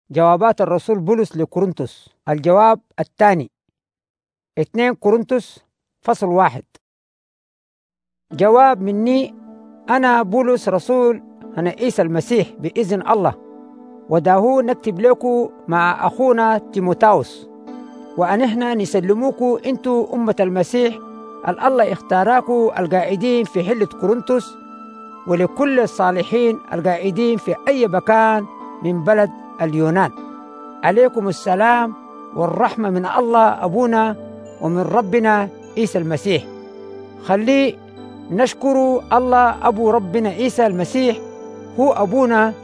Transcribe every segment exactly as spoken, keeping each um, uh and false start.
جوابات الرسول بولس لكورنثوس. الجواب الثاني اثنين كورنثوس فصل واحد. جواب مني أنا بولس رسول أنا عيسى المسيح بإذن الله، وداهو نكتب لكم مع أخونا تيموتاوس، وأن إحنا نسلموكم أنتوا أمة المسيح الله اختاراكم القاعدين في حلة كورنثوس، ولكل الصالحين القاعدين في أي مكان من بلد اليونان. عليكم السلام والرحمة من الله أبونا ومن ربنا عيسى المسيح. خلي نشكر الله أبو ربنا عيسى المسيح، هو أبونا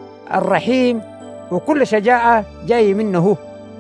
الرحيم، وكل شجاعة جاي منه،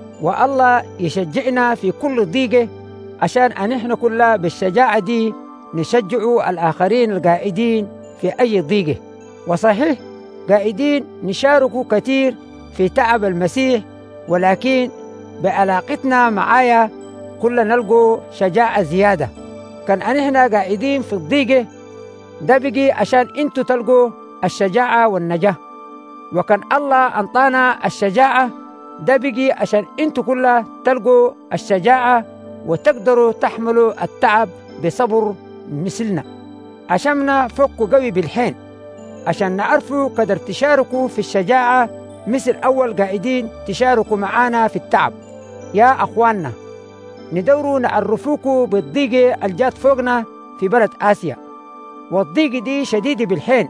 والله يشجعنا في كل ضيقة عشان أن احنا كلها بالشجاعة دي نشجع الآخرين القائدين في أي ضيقة. وصحيح قائدين نشاركوا كثير في تعب المسيح، ولكن بعلاقتنا معايا كلنا نلقوا شجاعة زيادة. كان أن احنا قائدين في الضيقة ده بقي عشان انتوا تلقوا الشجاعة والنجاة، وكان الله أنطانا الشجاعة ده بقي عشان انتوا كلها تلقوا الشجاعة وتقدروا تحملوا التعب بصبر مثلنا. عشاننا فوقوا قوي بالحين عشان نعرفوا قدر تشاركوا في الشجاعة مثل أول قاعدين تشاركوا معانا في التعب. يا أخواننا ندوروا نعرفوكوا بالضيقة الجات فوقنا في بلد آسيا، والضيقة دي شديدة بالحين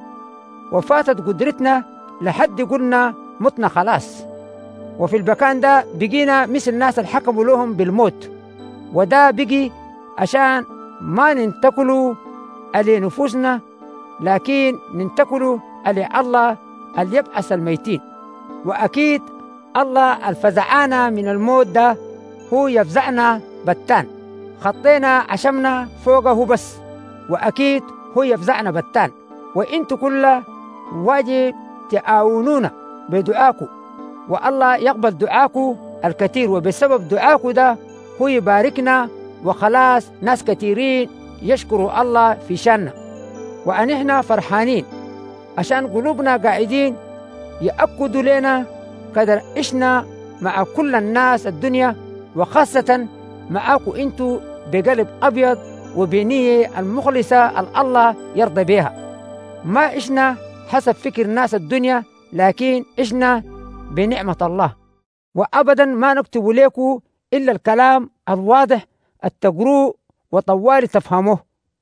وفاتت قدرتنا لحد قلنا متنا خلاص، وفي المكان ده بقينا مثل الناس الحكموا لهم بالموت، وده بقي عشان ما ننتقلوا على نفوسنا لكن ننتقلوا على الله اللي يبعث الميتين. وأكيد الله الفزعانا من الموت ده هو يفزعنا بتان، خطينا عشمنا فوقه بس، وأكيد هو يفزعنا بتان. وإنتوا كلها واجب تعاونونا بدعاكم، والله يقبل دعاكم الكثير، وبسبب دعاكم ده هو يباركنا وخلاص ناس كثيرين يشكروا الله في شاننا. وأن إحنا فرحانين عشان قلوبنا قاعدين يأكدوا لنا قدر إشنا مع كل الناس الدنيا، وخاصة معاكم إنتوا بقلب أبيض وبنية المخلصة الله يرضى بها. ما إشنا حسب فكر الناس الدنيا، لكن إشنا بنعمة الله، وأبدا ما نكتب لكم إلا الكلام الواضح التقروه وطوالي تفهموه.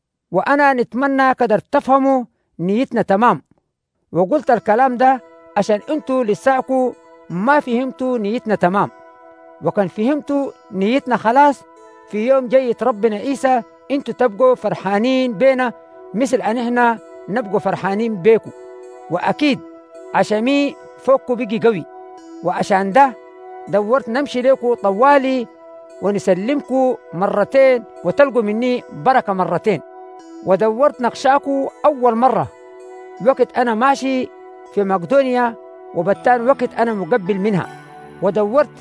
وأنا نتمنى قدر تفهموا نيتنا تمام، وقلت الكلام ده عشان أنتوا لساكوا ما فهمتوا نيتنا تمام، وكان فهمتوا نيتنا خلاص في يوم جاي ربنا عيسى أنتوا تبقوا فرحانين بينا مثل أن إحنا نبقوا فرحانين بيكم. وأكيد عشمي فوقكم بيجي قوي، وعشان ده دورت نمشي لكم طوالي ونسلمكم مرتين وتلقوا مني بركة مرتين. ودورت نقشاكم أول مرة وقت أنا ماشي في مقدونيا، وبالتالي وقت أنا مقبل منها، ودورت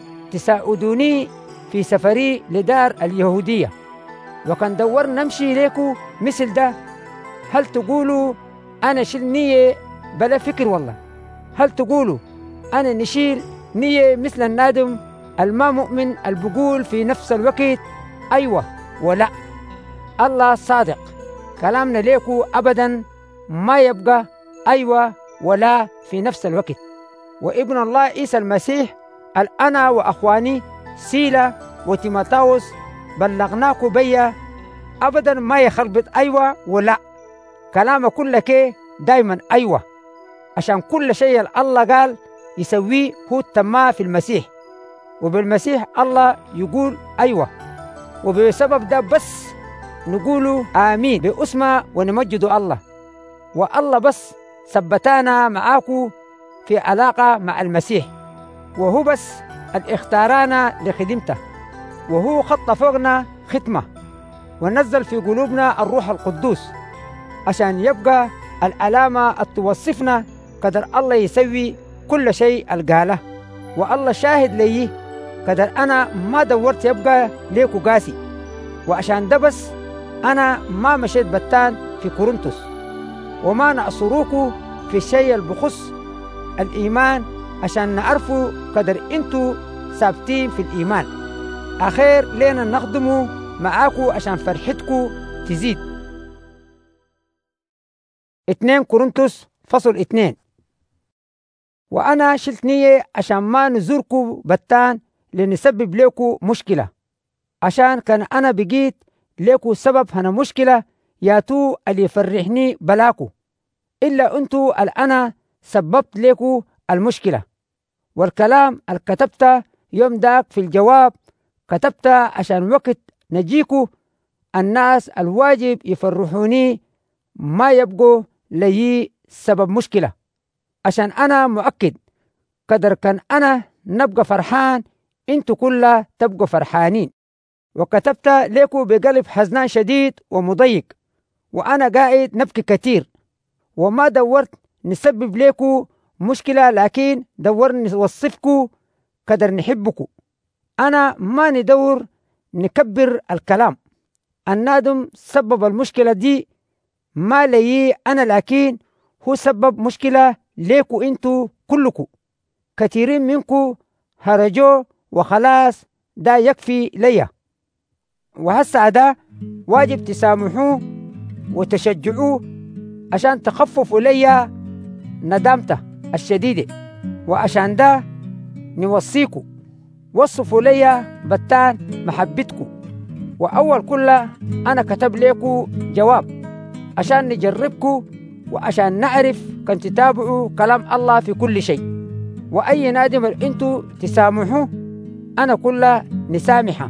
تساعدوني في سفري لدار اليهودية، وكان دور نمشي ليكو مثل ده. هل تقولوا أنا شيل نية بلا فكر؟ والله هل تقولوا أنا نشيل نية مثل النادم الما مؤمن البقول في نفس الوقت أيوة ولا؟ الله صادق، كلامنا ليكو أبدا ما يبقى أيوة ولا في نفس الوقت. وابن الله عيسى المسيح الأنا وأخواني سيلا وتيموتاوس بلغناكو بيا أبدا ما يخربط أيوة ولا، كلامه كله كي دايما أيوة، عشان كل شيء الله قال يسويه هو تما في المسيح، وبالمسيح الله يقول أيوة، وبسبب ده بس نقولوا آمين باسمه ونمجد الله. والله بس ثبتانا معاكو في علاقة مع المسيح، وهو بس الاختارانا لخدمته، وهو خط فوقنا ختمة ونزل في قلوبنا الروح القدوس عشان يبقى العلامة التوصفنا قدر الله يسوي كل شيء القاله. والله شاهد لي قدر أنا ما دورت يبقى ليكو قاسي، وعشان ده بس أنا ما مشيت بتان في كورنثوس، وما نأصروكو في الشيء البخص الإيمان عشان نعرفوا قدر انتوا ثابتين في الإيمان. أخير لينا نخدموا معاكوا عشان فرحتكوا تزيد. اتنين كورنثوس فصل اتنين. وأنا شلت نية عشان ما نزوركوا بتان لنسبب لكوا مشكلة، عشان كان أنا بقيت لكوا سبب هنا مشكلة ياتو اللي يفرحني بلاكوا، إلا أنتوا الأنا سببت لكوا المشكلة. والكلام الكتبته يوم داك في الجواب كتبته عشان وقت نجيكوا الناس الواجب يفرحوني ما يبقوا لي سبب مشكلة، عشان أنا مؤكد قدر كان أنا نبقى فرحان انتوا كلها تبقوا فرحانين. وكتبت لكوا بقلب حزنان شديد ومضيق، وأنا قاعد نبكي كتير، وما دورت نسبب لكوا مشكلة، لكن دور نوصفكوا قدر نحبكوا. أنا ما ندور نكبر الكلام. النادم سبب المشكلة دي ما لي أنا، لكن هو سبب مشكلة ليكوا انتوا كلكوا. كثيرين منكوا هرجوا وخلاص ده يكفي ليا، وهسا ده واجب تسامحوه وتشجعوه عشان تخففوا ليا ندامته الشديدة. وعشان ده نوصيكوا وصفوا ليا بتان محبتكوا. وأول كله أنا كتب لكوا جواب عشان نجربكوا وعشان نعرف كان تتابعوا كلام الله في كل شيء. وأي نادم انتوا تسامحوه أنا كله نسامحه.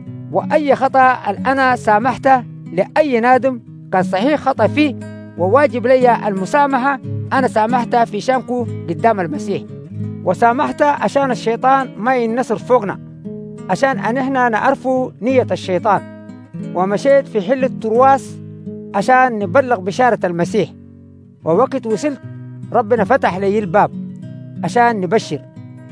وأي خطأ أنا سامحته لأي نادم كان صحيح خطأ فيه وواجب لي المسامحة، أنا سامحته في شانكو قدام المسيح. وسامحته عشان الشيطان ما ينصر فوقنا، عشان أن احنا نعرفوا نية الشيطان. ومشيت في حل الترواس عشان نبلغ بشارة المسيح. ووقت وصلت ربنا فتح لي الباب عشان نبشر،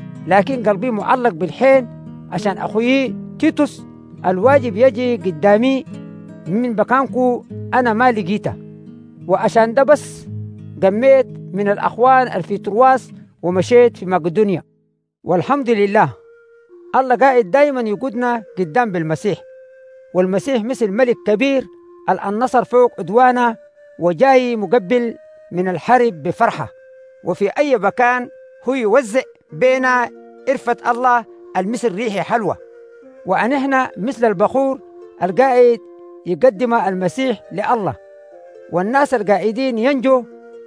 لكن قلبي معلق بالحين عشان أخوي تيتوس الواجب يجي قدامي من مكانكو أنا ما لقيته. وعشان ده بس قميت من الأخوان الفي ترواس ومشيت في مقدونيا. والحمد لله الله قائد دايما يقودنا قدام بالمسيح. والمسيح مثل ملك كبير النصر فوق عدوانا وجاي مقبل من الحرب بفرحة. وفي أي مكان هو يوزع بينا إرفة الله المثل ريحة حلوة. وأن إحنا مثل البخور القائد يقدم المسيح لله، والناس القائدين ينجوا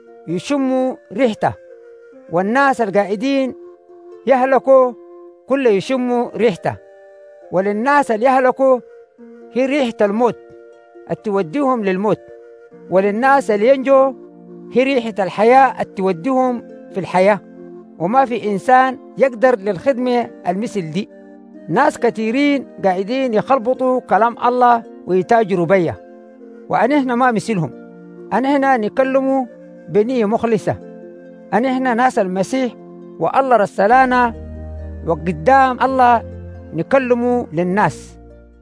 يشموا ريحته، والناس القائدين يهلكوا كل يشموا ريحته. وللناس اللي يهلكوا هي ريحة الموت التوديهم للموت، وللناس اللي ينجوا هي ريحة الحياة التوديهم في الحياة. وما في إنسان يقدر للخدمة المثل دي. ناس كثيرين قاعدين يخلبطوا كلام الله ويتاجروا بيه، وأن إحنا ما مثلهم. أن إحنا نكلموا بنية مخلصة، أن إحنا ناس المسيح والله رسلانا، وقدام الله نكلموا للناس.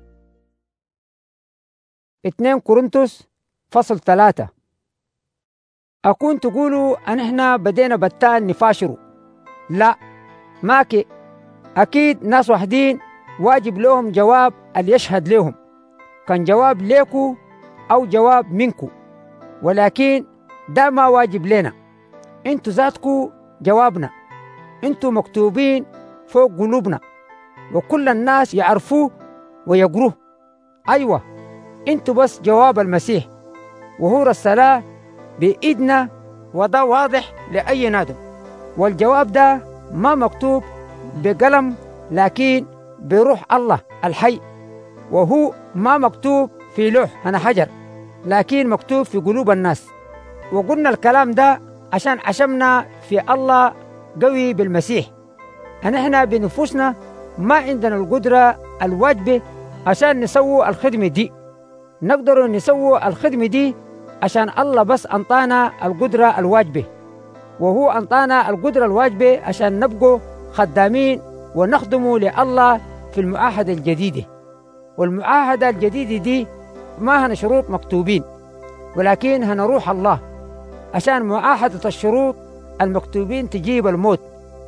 اتنين كورنثوس فصل ثلاثة. أكون تقولوا أن إحنا بدينا بتان نفاشروا؟ لا، ماكي. أكيد ناس وحدين واجب لهم جواب اللي يشهد لهم، كان جواب ليكو أو جواب منكو، ولكن ده ما واجب لنا. انتو ذاتكو جوابنا، انتو مكتوبين فوق قلوبنا وكل الناس يعرفوه ويقروه. أيوة، انتو بس جواب المسيح وهو رسله بإيدنا، وده واضح لأي نادم. والجواب ده ما مكتوب بقلم لكن بروح الله الحي، وهو ما مكتوب في لوح هنا حجر لكن مكتوب في قلوب الناس. وقلنا الكلام ده عشان عشمنا في الله قوي بالمسيح. أن احنا بنفوسنا ما عندنا القدرة الواجبة عشان نسوي الخدمة دي. نقدر نسوي الخدمة دي عشان الله بس أنطانا القدرة الواجبة، وهو أنطانا القدرة الواجبة عشان نبقوا خدامين ونخدموا لله في المعاهدة الجديدة. والمعاهدة الجديدة دي ما هن شروط مكتوبين، ولكن هن روح الله، عشان معاهدة الشروط المكتوبين تجيب الموت،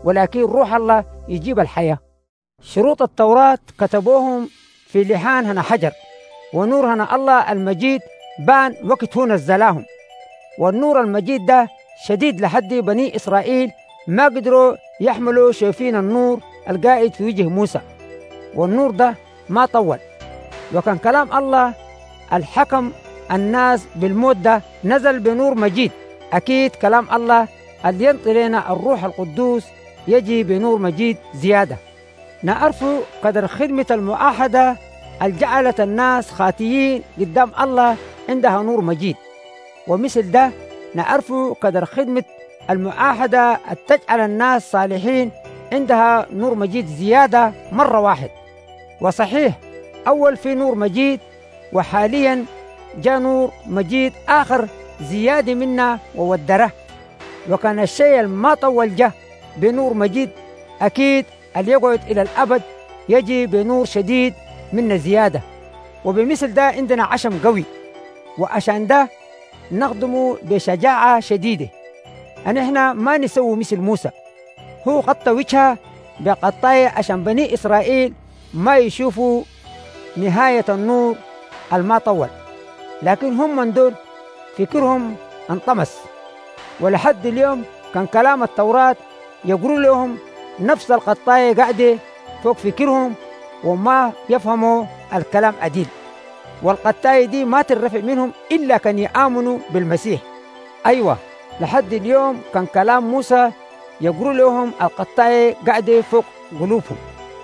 ولكن روح الله يجيب الحياة. شروط التوراة كتبوهم في لحان هنا حجر، ونور هنا الله المجيد بان وقت هو نزلاهم. والنور المجيد ده شديد لحد بني إسرائيل ما قدروا يحملوا شايفين النور القائد في وجه موسى، والنور ده ما طول. وكان كلام الله الحكم الناس بالموت ده نزل بنور مجيد. أكيد كلام الله اللي ينطي لنا الروح القدوس يجي بنور مجيد زيادة. نعرف قدر خدمة المؤاحدة اللي جعلت الناس خاتيين قدام الله عندها نور مجيد، ومثل ده نعرف قدر خدمة المؤاحدة تجعل الناس صالحين عندها نور مجيد زيادة مرة واحد. وصحيح أول في نور مجيد، وحاليا جاء نور مجيد آخر زيادة منا وودره. وكان الشيء ما طول جه بنور مجيد، أكيد اللي يقعد إلى الأبد يجي بنور شديد منا زيادة. وبمثل ده عندنا عشم قوي، وعشان ده نخدمه بشجاعة شديدة. أن إحنا ما نسوي مثل موسى، هو قطع وجهه بقطاية عشان بني إسرائيل ما يشوفوا نهاية النور الما طول. لكن هم من دول فكرهم انطمس، ولحد اليوم كان كلام التوراة يقولوا لهم نفس القطاية قاعدة فوق فكرهم، وما يفهموا الكلام عديل. والقطاية دي ما ترفع منهم إلا كان يآمنوا بالمسيح. أيوة، لحد اليوم كان كلام موسى يقولوا لهم القطاية قاعدة فوق قلوبهم،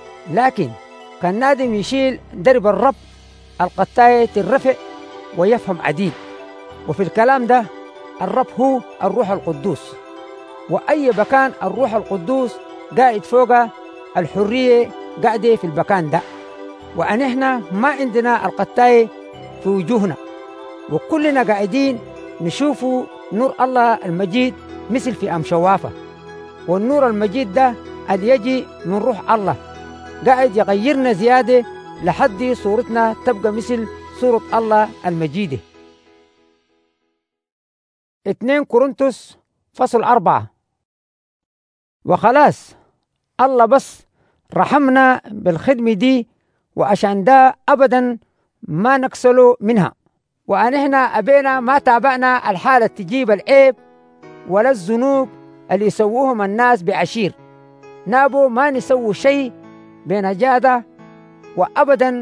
لكن كان نادم يشيل درب الرب القطاية ترفع ويفهم عديل. وفي الكلام ده الرب هو الروح القدوس، وأي مكان الروح القدوس قاعد فوقه الحرية قاعدة في المكان ده. وأن إحنا ما عندنا القطاية في وجوهنا، وكلنا قاعدين نشوفوا نور الله المجيد مثل في أم شوافة. والنور المجيد ده اللي يجي من روح الله قاعد يغيرنا زيادة لحد صورتنا تبقى مثل صورة الله المجيدة. اثنين كورنثوس فصل أربعة. وخلاص الله بس رحمنا بالخدمة دي، وعشان ده أبدا ما نكسلوا منها. وأن إحنا أبينا ما تابعنا الحالة تجيب العيب ولا الذنوب اللي يسووهم الناس بعشير. نابو ما نسوي شيء بنجادة، وأبدا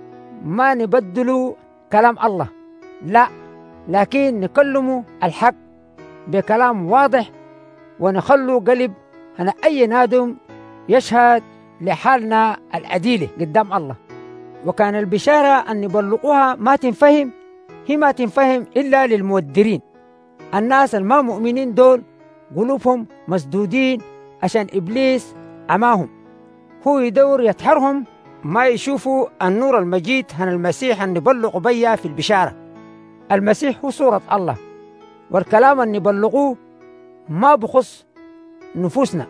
ما نبدلوا كلام الله، لا، لكن نكلموا الحق بكلام واضح، ونخلوا قلب هنا أي نادم يشهد لحالنا العديلة قدام الله. وكان البشارة أن يبلغوها ما تنفهم، هي ما تنفهم إلا للمودرين. الناس الما مؤمنين دول قلوبهم مسدودين عشان إبليس عماهم، هو يدور يتحرهم ما يشوفوا النور المجيد هن المسيح أن يبلغوا بيا في البشارة. المسيح هو صورة الله، والكلام أن نبلغوه ما بخص نفوسنا،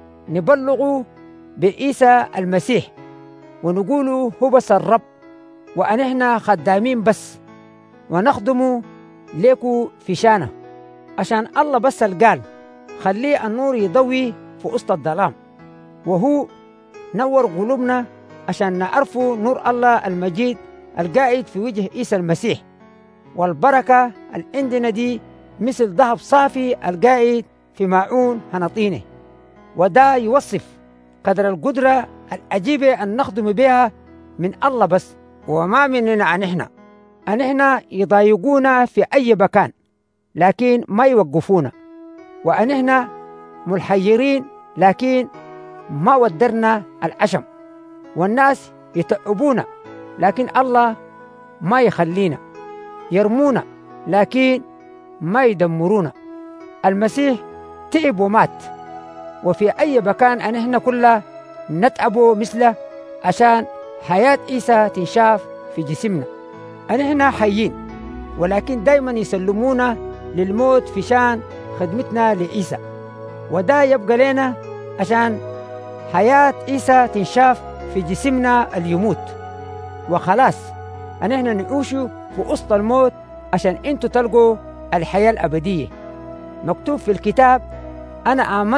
نبلغوه بعيسى المسيح ونقولوا هو بس الرب، وأن إحنا خدامين بس ونخدموا ليكو في شانه، عشان الله بس القال خليه النور يضوي في وسط الظلام. وهو نور قلوبنا عشان نعرفوا نور الله المجيد القائد في وجه عيسى المسيح. والبركة اللي عندنا دي مثل ذهب صافي القائد في ماعون هنطينه، وده يوصف قدر القدرة العجيبة أن نخدم بها من الله بس، وما مننا عن إحنا. أن إحنا يضايقونا في أي مكان لكن ما يوقفونا، وأن إحنا ملحيرين لكن ما ودرنا العشم، والناس يتعبونا لكن الله ما يخلينا، يرمونا لكن ما يدمرونا. المسيح تعب ومات، وفي أي مكان أن إحنا كلنا نتعبوا مثله عشان حياة عيسى تنشاف في جسمنا. أن إحنا حيين ولكن دايما يسلمونا للموت في شان خدمتنا لعيسى، وده يبقى لنا عشان حياة عيسى تنشاف في جسمنا اليموت. وخلاص أن إحنا نعيشوا في وسط الموت عشان أنتوا تلقوا الحياة الأبدية. مكتوب في الكتاب أنا آمنت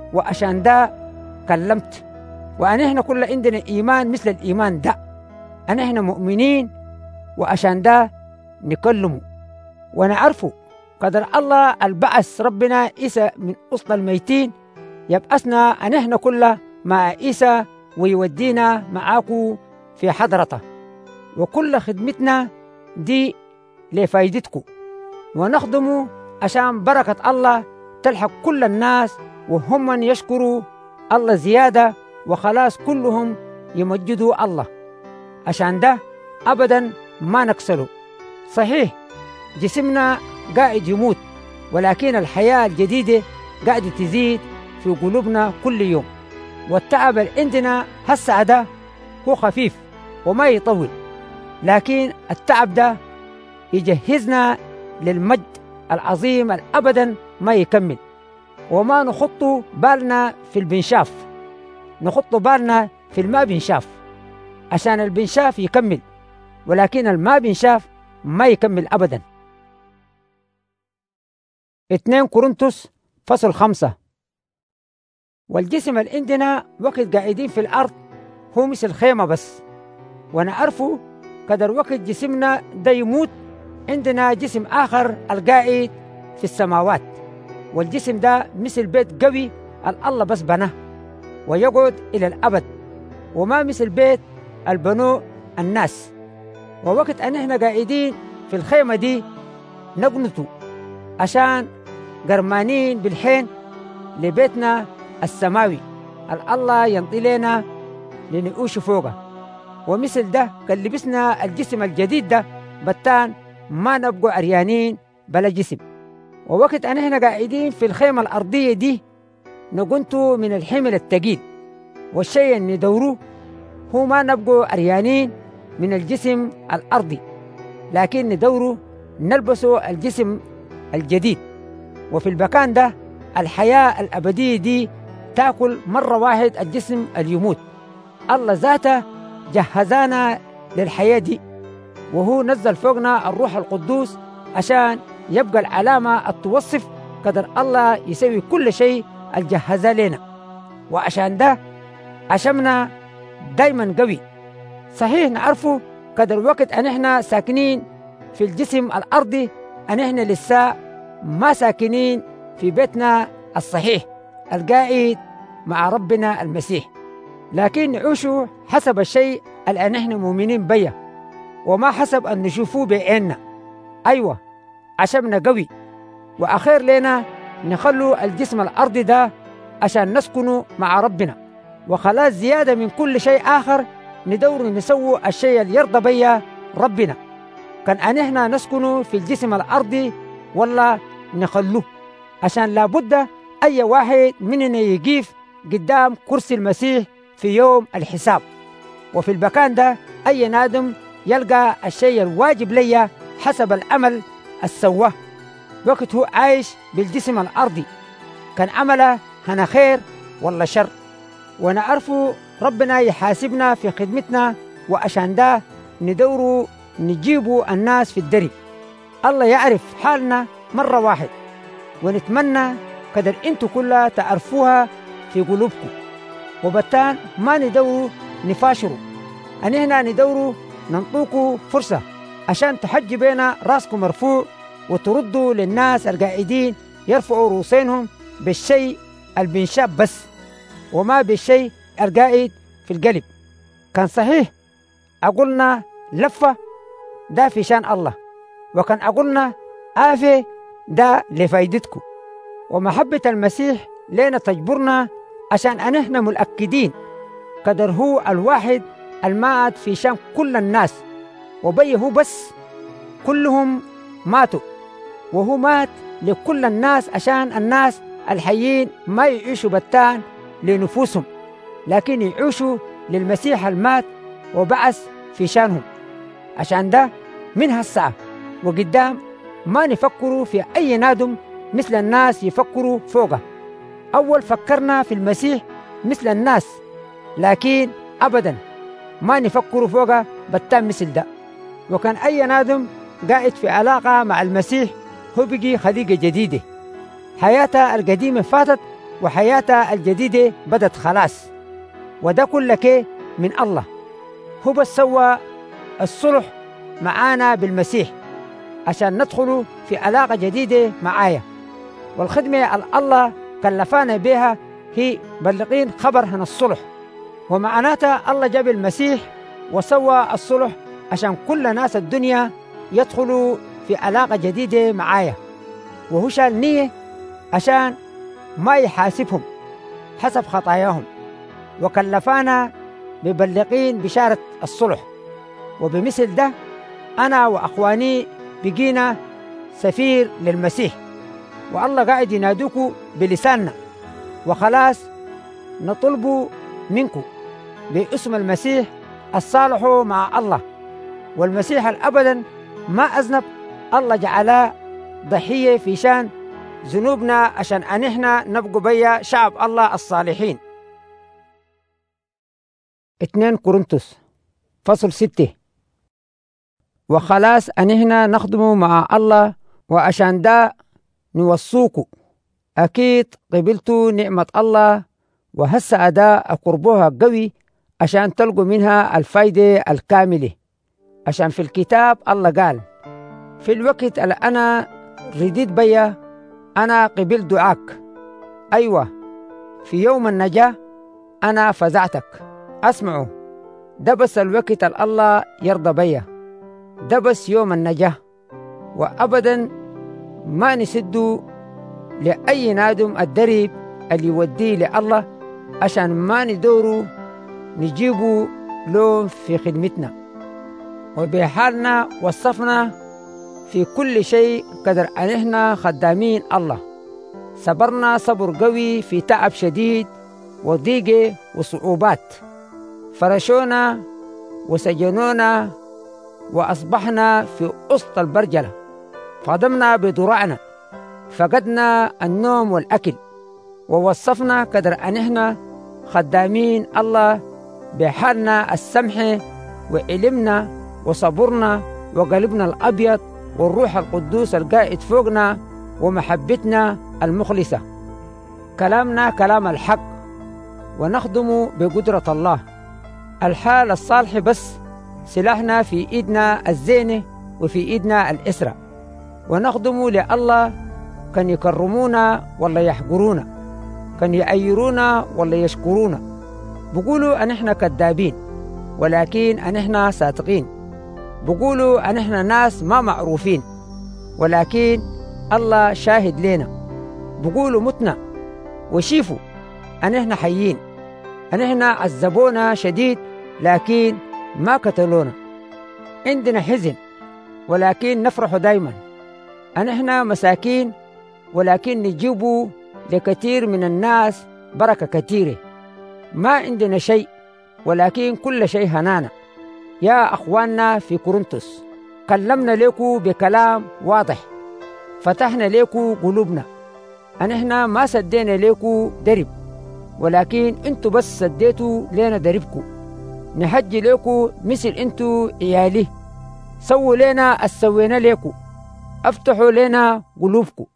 وعشان ده كلمت. وأن إحنا كل عندنا إيمان مثل الإيمان ده، أن إحنا مؤمنين وعشان ده نكلمه ونعرفه. قدر الله البعث ربنا عيسى من أصل الميتين يبعثنا أن إحنا كل مع عيسى ويودينا معاكو في حضرته، وكل خدمتنا دي لفايدتكم، ونخدمه عشان بركة الله تلحق كل الناس، وهم من يشكروا الله زيادة، وخلاص كلهم يمجدوا الله. عشان ده أبدا ما نكسله. صحيح جسمنا قاعد يموت، ولكن الحياة الجديدة قاعدة تزيد في قلوبنا كل يوم. والتعب اللي عندنا هسه ده هو خفيف وما يطول، لكن التعب ده يجهزنا للمجد العظيم الأبدا ما يكمل. وما نخط بالنا في البنشاف، نخط بالنا في الماء بنشاف عشان البنشاف يكمل، ولكن الماء بنشاف ما يكمل أبدا. اثنين كورنثوس فصل خمسة. والجسم اللي عندنا وقت قاعدين في الأرض هو مثل خيمة بس، ونعرفه قدر وقت جسمنا ده يموت عندنا جسم آخر القائد في السماوات. والجسم ده مثل بيت قوي الله بس بناه ويقعد إلى الأبد، وما مثل بيت البنو الناس. ووقت أن احنا قاعدين في الخيمة دي نقنطوا عشان قرمانين بالحين لبيتنا السماوي الله ينطي لنا لنعيش فوقه. ومثل ده كان لبسنا الجسم الجديد ده بتان ما نبقوا عريانين بلا جسم. ووقت أن احنا قاعدين في الخيمة الأرضية دي نقنطوا من الحمل الثقيل، والشيء اللي ندوروه هو ما نبقوا عريانين من الجسم الأرضي، لكن ندوره نلبسوا الجسم الجديد. وفي المكان ده الحياة الأبدية دي تأكل مرة واحد الجسم اليموت. الله ذاته جهزانا للحياة دي، وهو نزل فوقنا الروح القدوس عشان يبقى العلامة التوصف قدر الله يسوي كل شيء الجهزه لنا. وعشان ده عشمنا دايما قوي. صحيح نعرفه قدر وقت أن احنا ساكنين في الجسم الأرضي أن احنا لسه ما ساكنين في بيتنا الصحيح القائد مع ربنا المسيح، لكن نعيشه حسب الشيء اللي نحن مؤمنين بيه، وما حسب أن نشوفوه بعيننا. أيوة عشمنا قوي، وأخير لنا نخلوا الجسم الأرضي ده عشان نسكنوا مع ربنا، وخلاص زيادة من كل شيء آخر ندور نسوي الشيء اللي يرضى بيه ربنا. كان أن احنا نسكنوا في الجسم الأرضي ولا نخلوه، عشان لابد أي واحد مننا يقيف قدام كرسي المسيح في يوم الحساب. وفي المكان ده أي نادم يلقى الشيء الواجب ليه حسب العمل السواه وقت هو عايش بالجسم الأرضي، كان عمله هنا خير ولا شر. ونعرفوا ربنا يحاسبنا في خدمتنا، وعشان ده ندوروا نجيبوا الناس في الدرب. الله يعرف حالنا مرة واحد، ونتمنى قدر انتوا كلها تعرفوها في قلوبكم، وبتان ما ندوروا نفاشروا، أن هنا ندوروا ننطوكوا فرصة عشان تحجي بينا راسكم مرفوع، وتردوا للناس القاعدين يرفعوا رؤوسهم بالشيء البنشاب بس، وما بالشيء القائد في القلب. كان صحيح أقولنا لفة ده في شان الله، وكان أقولنا آفة ده لفايدتكم. ومحبة المسيح لنا تجبرنا عشان أنحن متأكدين قدر هو الواحد المات في شان كل الناس، وبيه هو بس كلهم ماتوا، وهو مات لكل الناس عشان الناس الحيين ما يعيشوا بتان لنفوسهم، لكن يعيشوا للمسيح المات وبعث في شانهم. عشان ده من هالساعة وقدام ما نفكروا في أي نادم مثل الناس يفكروا فوقه. أول فكرنا في المسيح مثل الناس، لكن أبدا ما نفكروا فوقه بتان مثل ده. وكان أي نادم قاعد في علاقة مع المسيح هو بقي خليقة جديدة، حياته القديمة فاتت وحياتها الجديدة بدت خلاص، وده كله من الله. هو بس سوى الصلح معانا بالمسيح عشان ندخلوا في علاقة جديدة معايا. والخدمة الله كلفانا بها هي بلغين خبر عن الصلح، ومعناتها الله جاب المسيح وسوى الصلح عشان كل ناس الدنيا يدخلوا في علاقة جديدة معايا. وهو شال نية عشان ما يحاسبهم حسب خطاياهم، وكلفانا ببلغين بشارة الصلح. وبمثل ده أنا وأخواني بقينا سفير للمسيح، والله قاعد ينادوكوا بلساننا، وخلاص نطلبوا منكم باسم المسيح الصالح مع الله. والمسيح الأبدا ما أذنب، الله جعله ضحية في شان ذنوبنا عشان أن احنا نبقوا بيا شعب الله الصالحين. اثنين كورنثوس فصل ستة. وخلاص أن احنا نخدموا مع الله، وعشان ده نوصوكوا. أكيد قبلتوا نعمة الله، وهسه أداء قربوها قوي عشان تلقوا منها الفايدة الكاملة. عشان في الكتاب الله قال: في الوقت اللي أنا رديت بيا أنا قبلت دعاك. أيوة، في يوم النجاة أنا فزعتك. أسمعوا، ده بس الوقت اللي الله يرضى بيا، ده بس يوم النجاة. وأبدا ما نسدوا لأي نادم الدرب اللي يوديه لله عشان ما ندوروا نجيبوا لون في خدمتنا. وبحالنا وصفنا في كل شيء قدر أن احنا خدامين الله. صبرنا صبر قوي في تعب شديد وضيقة وصعوبات. فرشونا وسجنونا، وأصبحنا في وسط البرجلة. فضمنا بذراعنا، فقدنا النوم والأكل. ووصفنا قدر أن احنا خدامين الله بحالنا السمح وعلمنا وصبرنا وقلبنا الأبيض والروح القدوس القائد فوقنا ومحبتنا المخلصة. كلامنا كلام الحق، ونخدم بقدرة الله. الحال الصالح بس سلاحنا في إيدنا الزينة وفي إيدنا الإسرة. ونخدم لله كان يكرمونا ولا يحقرونا، كان يأيرونا ولا يشكرونا. بقولوا أن احنا كذابين، ولكن أن احنا صادقين. بقولوا أن احنا ناس ما معروفين، ولكن الله شاهد لنا. بقولوا متنا، وشيفوا أن احنا حيين. أن احنا عذبونا شديد، لكن ما قتلونا. عندنا حزن، ولكن نفرح دايما. أن احنا مساكين، ولكن نجيبوا لكثير من الناس بركة كثيرة. ما عندنا شيء، ولكن كل شيء هنانا. يا أخواننا في كورنثوس، كلمنا لكم بكلام واضح، فتحنا لكم قلوبنا. أن احنا ما سدينا لكم درب، ولكن انتوا بس سديتوا لنا دربكم. نحج لكم مثل انتوا عيالي. سووا لنا السوينا لكم، افتحوا لنا قلوبكم.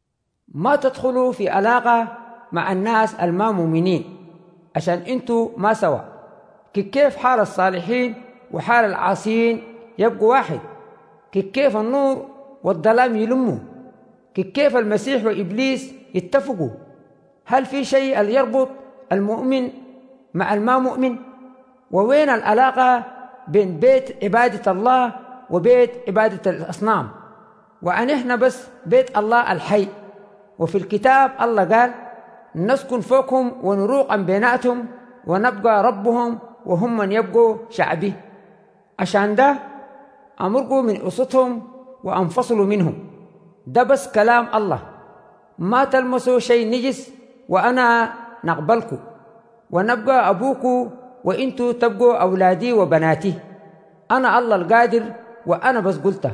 ما تدخلوا في علاقة مع الناس الما مؤمنين عشان انتوا ما سوا. كيف حال الصالحين وحال العاصيين يبقوا واحد؟ كيف النور والظلام يلموا؟ كيف المسيح وإبليس يتفقوا؟ هل في شيء يربط المؤمن مع الما مؤمن؟ ووين العلاقة بين بيت عبادة الله وبيت عبادة الأصنام؟ وأن إحنا بس بيت الله الحي. وفي الكتاب الله قال: نسكن فوقهم ونروق بيناتهم ونبقى ربهم وهم من يبقوا شعبي. عشان ده أمرقوا من وسطهم وأنفصلوا منهم. ده بس كلام الله. ما تلمسوا شيء نجس، وأنا نقبلكم ونبقى أبوكم، وإنتوا تبقوا أولادي وبناتي. أنا الله القادر، وأنا بس قلته.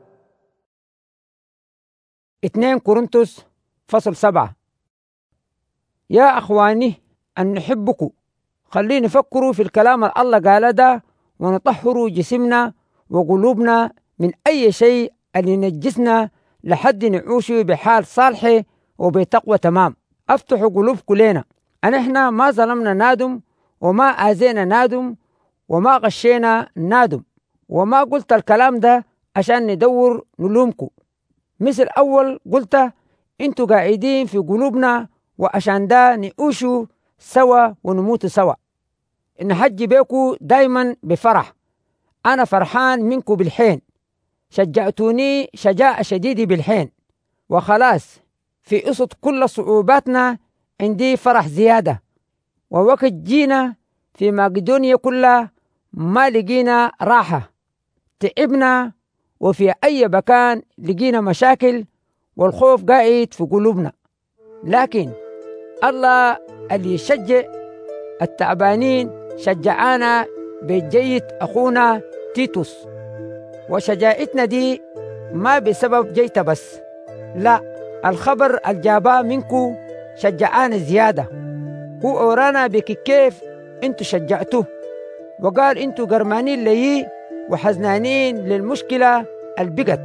اثنين كورنثوس فصل سبعة. يا أخواني، أن نحبكم خلينا نفكروا في الكلام اللي الله قاله ده، ونطهروا جسمنا وقلوبنا من أي شيء اللي ينجسنا، لحد نعيش بحال صالحة وبتقوى تمام. افتحوا قلوبكم لنا. أن إحنا ما ظلمنا نادم، وما آذينا نادم، وما غشينا نادم، وما قلت الكلام ده عشان ندور نلومكم. مثل أول قلت انتوا قاعدين في قلوبنا، وعشان ده نعيشوا سوا ونموت سوا. نحج بيكم دايما بفرح. أنا فرحان منكم بالحين، شجعتوني شجاعة شديدة بالحين، وخلاص في قصة كل صعوباتنا عندي فرح زيادة. ووقت جينا في مقدونيا كلها ما لقينا راحة، تعبنا، وفي أي مكان لقينا مشاكل، والخوف قاعد في قلوبنا. لكن الله اللي يشجع التعبانين شجعانا بجيد أخونا تيتوس. وشجاعتنا دي ما بسبب جيته بس، لا، الخبر الجاباه منكو شجعانا زيادة. هو أورانا بك كيف انتو شجعتوه، وقال انتو قرمانين لي وحزنانين للمشكلة البقت،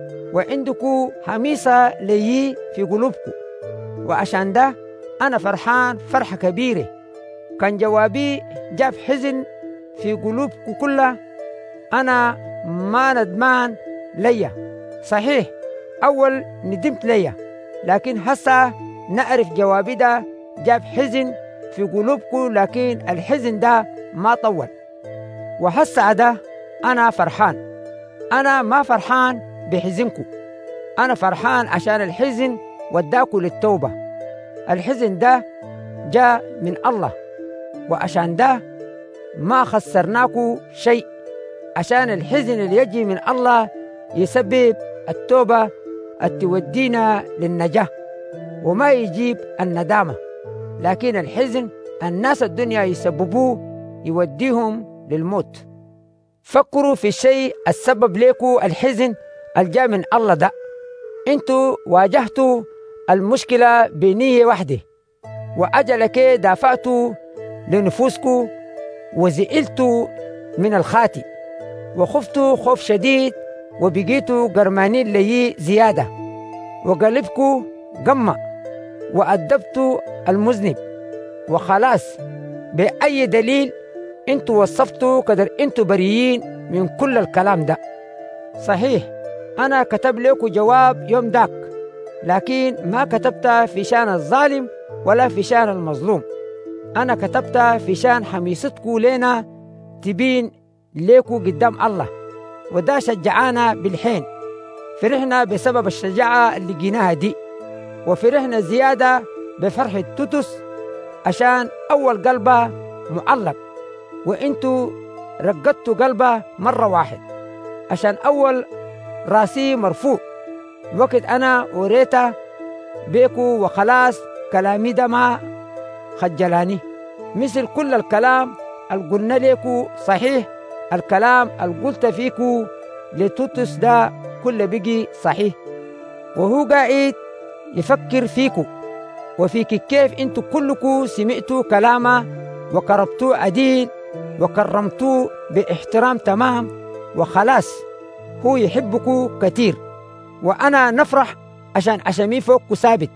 وعندكو حميسة لي في قلوبكو. وعشان ده أنا فرحان فرحة كبيرة. كان جوابي جاب حزن في قلوبكو كلها، أنا ما ندمان ليا. صحيح أول ندمت ليا، لكن هسه نعرف جوابي ده جاب حزن في قلوبكو، لكن الحزن ده ما طول. وهسه ده أنا فرحان. أنا ما فرحان بحزنكو، أنا فرحان عشان الحزن وداكو للتوبة. الحزن ده جاء من الله، وعشان ده ما خسرناكو شيء، عشان الحزن اللي يجي من الله يسبب التوبة التودينا للنجاة، وما يجيب الندامة. لكن الحزن الناس الدنيا يسببوه يوديهم للموت. فكروا في الشيء السبب لكم الحزن الجاء من الله ده. انتوا واجهتوا المشكلة بنية واحدة، وأجلك دافعتوا لنفوسكم، وزئلتوا من الخاطئ، وخفتوا خوف شديد، وبقيتوا قرمانين لي زيادة، وقلبكوا قمة، وأدبتوا المذنب. وخلاص بأي دليل انتوا وصفتوا قدر انتوا بريين من كل الكلام ده. صحيح أنا كتب لكم جواب يوم داك، لكن ما كتبتها في شان الظالم ولا في شان المظلوم. أنا كتبتها في شان حميستكم لنا تبين ليكوا قدام الله، وده شجعانا بالحين. فرحنا بسبب الشجاعة اللي جيناها دي، وفرحنا زيادة بفرحة توتوس عشان أول قلبه معلق، وإنتوا رقدتوا قلبه مرة واحد عشان أول راسي مرفوع. وقت أنا وريته بيكو وخلاص كلامي ده ما خجلاني، مثل كل الكلام اللي قلنا ليكو. صحيح الكلام اللي قلت فيكو لتوتس ده كل بقي صحيح، وهو قاعد يفكر فيكو وفيك كيف انتو كلكو سمعتوا كلامه وقربتوه عديل وكرمتوه باحترام تمام، وخلاص هو يحبكو كتير، وأنا نفرح عشان عشمي فوقكو ثابت.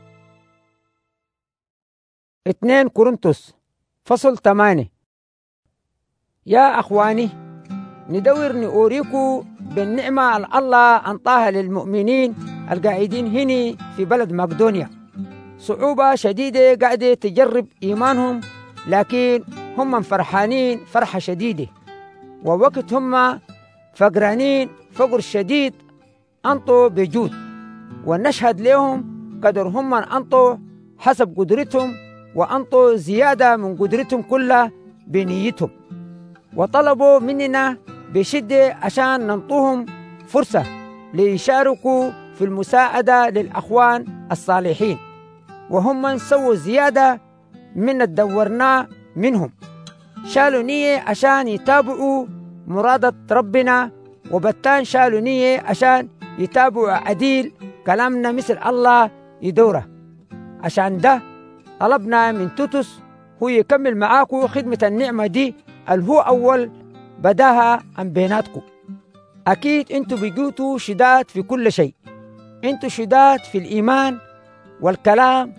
اتنين كورنثوس فصل ثمانية. يا أخواني، ندور نوريكو بالنعمة اللي الله أنطاها للمؤمنين القاعدين هنا في بلد مقدونيا. صعوبة شديدة قاعدة تجرب إيمانهم، لكن هم فرحانين فرحة شديدة. ووقت هم فقرانين فقر شديد أنطوا بجود، ونشهد لهم قدر هم أنطوا حسب قدرتهم، وأنطوا زيادة من قدرتهم كلها بنيتهم، وطلبوا مننا بشدة عشان ننطوهم فرصة ليشاركوا في المساعدة للأخوان الصالحين. وهم سووا زيادة من الدورنا منهم، شالوا نية عشان يتابعوا مرادة ربنا، وبتان شالوا نية عشان يتابعوا عديل كلامنا مثل الله يدوره. عشان ده طلبنا من توتوس هو يكمل معاكم خدمة النعمة دي اللي هو أول بداها عن بيناتكم. أكيد أنتوا بقيتوا شداد في كل شيء، أنتوا شداد في الإيمان والكلام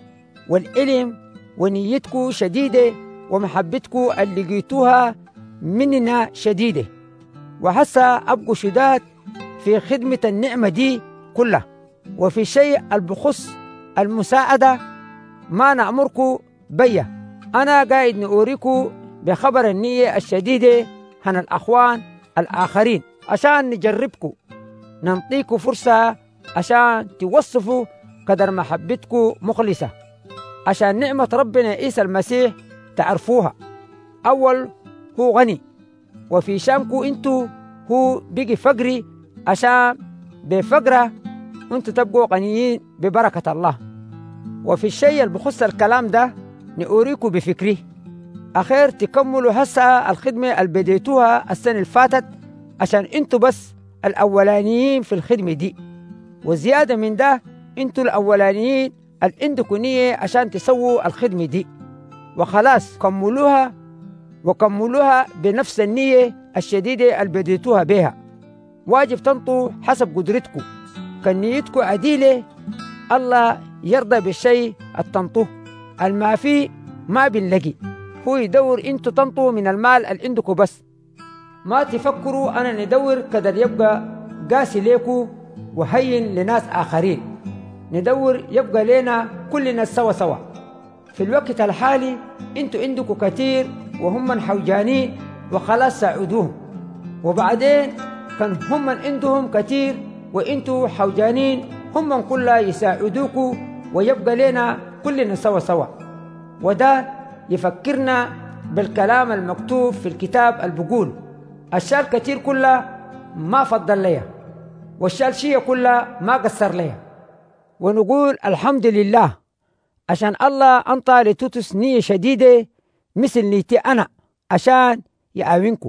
والعلم ونيتكو شديدة ومحبتكو اللي لقيتوها مننا شديدة، وهسا أبقوا شداد في خدمة النعمة دي كلها. وفي شيء البخص المساعدة ما نأمركو بيا، أنا قاعد نوريكو بخبر النية الشديدة عن الأخوان الآخرين عشان نجربكو، ننطيكو فرصة عشان توصفوا قدر محبتكو مخلصة، عشان نعمة ربنا عيسى المسيح تعرفوها. أول هو غني، وفي شامكو انتو هو بيجي فقري عشان بفقرة انتو تبقوا غنيين ببركة الله. وفي الشيء اللي بخص الكلام ده نوريكو بفكري أخير تكملوا هسا الخدمة اللي بديتوها السنة اللي فاتت، عشان انتو بس الأولانيين في الخدمة دي، وزيادة من ده انتو الأولانيين اللي عندكم نية عشان تسووا الخدمة دي، وخلاص كملوها وكملوها بنفس النية الشديدة اللي بديتوها بها. واجب تنطوا حسب قدرتكم، كان نيتكم عديلة الله يرضى بالشيء التنطوه الما فيه ما بنلاقي، هو يدور انتو تنطوا من المال اللي عندكم بس. ما تفكروا أنا ندور قدر يبقى قاسي ليكو وهين لناس آخرين، ندور يبقى لنا كلنا سوا سوا. في الوقت الحالي انتو عندكم كتير وهم من حوجانين وخلاص ساعدوهم، وبعدين كان هم من عندهم كتير وانتو حوجانين هم من كلها يساعدوكوا، ويبقى لنا كلنا سوا سوا. وده يفكرنا بالكلام المكتوب في الكتاب البقول الشال كتير كلها ما فضل ليا، والشال شيء كلها ما قصر ليا. ونقول الحمد لله عشان الله أنطى لتوتس نية شديدة مثل نيتي أنا عشان يعاونكم.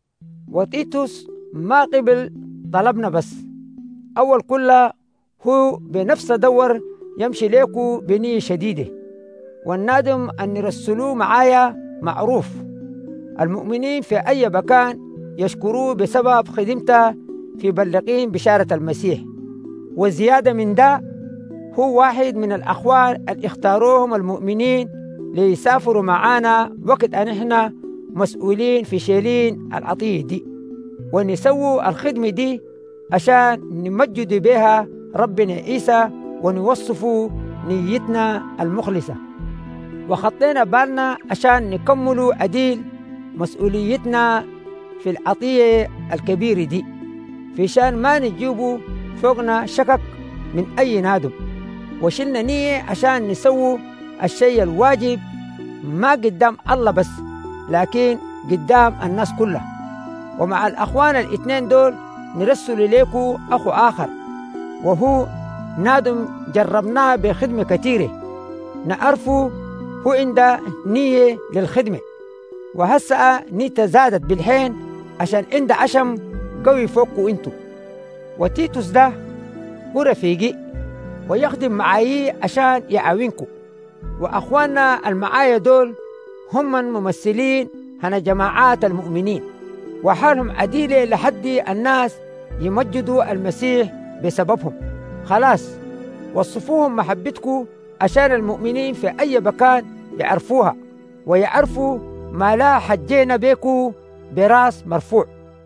وتيتوس ما قبل طلبنا بس، أول كلها هو بنفسه دور يمشي ليكو بنية شديدة، والنادم أن يرسلوه معايا معروف. المؤمنين في أي مكان يشكروه بسبب خدمته في بلغين بشارة المسيح. وزيادة من ده هو واحد من الأخوان اللي اختاروهم المؤمنين ليسافروا معانا وقت أن احنا مسؤولين في شيلين العطية دي، ونسووا الخدمة دي عشان نمجد بها ربنا عيسى ونوصفوا نيتنا المخلصة. وخطينا بالنا عشان نكملوا عديل مسؤوليتنا في العطية الكبيرة دي، في شان ما نجيبوا فوقنا شكك من أي نادم، وشلنا نية عشان نسووا الشيء الواجب ما قدام الله بس لكن قدام الناس كلها. ومع الأخوان الاثنين دول نرسل إليكم أخو آخر، وهو نادم جربناه بخدمة كثيرة، نعرفه هو عنده نية للخدمة، وهسا نيته زادت بالحين عشان عنده عشم قوي فوقكم انتو. وتيتوس ده هو رفيقي ويخدم معايي عشان يعاونكم. وأخواننا المعايا دول هم ممثلين عن جماعات المؤمنين، وحالهم عديلة لحد الناس يمجدوا المسيح بسببهم. خلاص وصفوهم محبتكم عشان المؤمنين في أي مكان يعرفوها ويعرفوا ما لا حجينا بيكو براس مرفوع.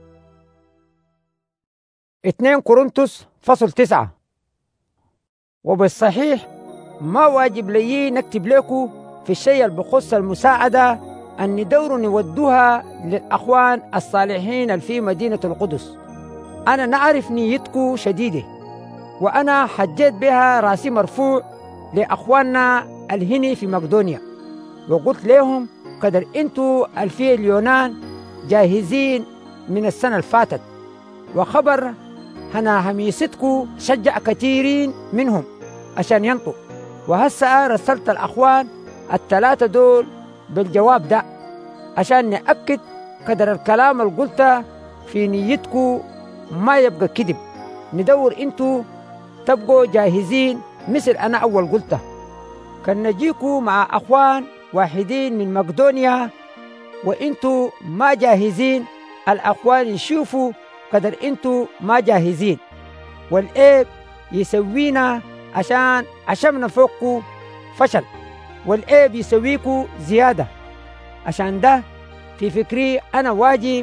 اثنين كورنثوس فصل تسعة. وبالصحيح ما واجب لي نكتب لكم في الشيء البخص المساعدة أن ندور نودوها للأخوان الصالحين في مدينة القدس. أنا نعرف نيتكم شديدة، وأنا حجيت بها راسي مرفوع لأخواننا الهني في مقدونيا، وقلت لهم قدر أنتوا الفي اليونان جاهزين من السنة الفاتت، وخبر هنا هميستكم شجع كثيرين منهم عشان ينطوا. وهسا رسلت الأخوان الثلاثة دول بالجواب ده عشان نأكد قدر الكلام اللي قلته في نيتكم ما يبقى كذب، ندور انتوا تبقوا جاهزين مثل أنا أول قلته. كان نجيكوا مع أخوان واحدين من مقدونيا وانتوا ما جاهزين، الأخوان يشوفوا قدر انتوا ما جاهزين، والعيب يسوينا عشان عشمنا فوقكوا فشل. والعيب يسويكوا زيادة. عشان ده في فكري أنا واجب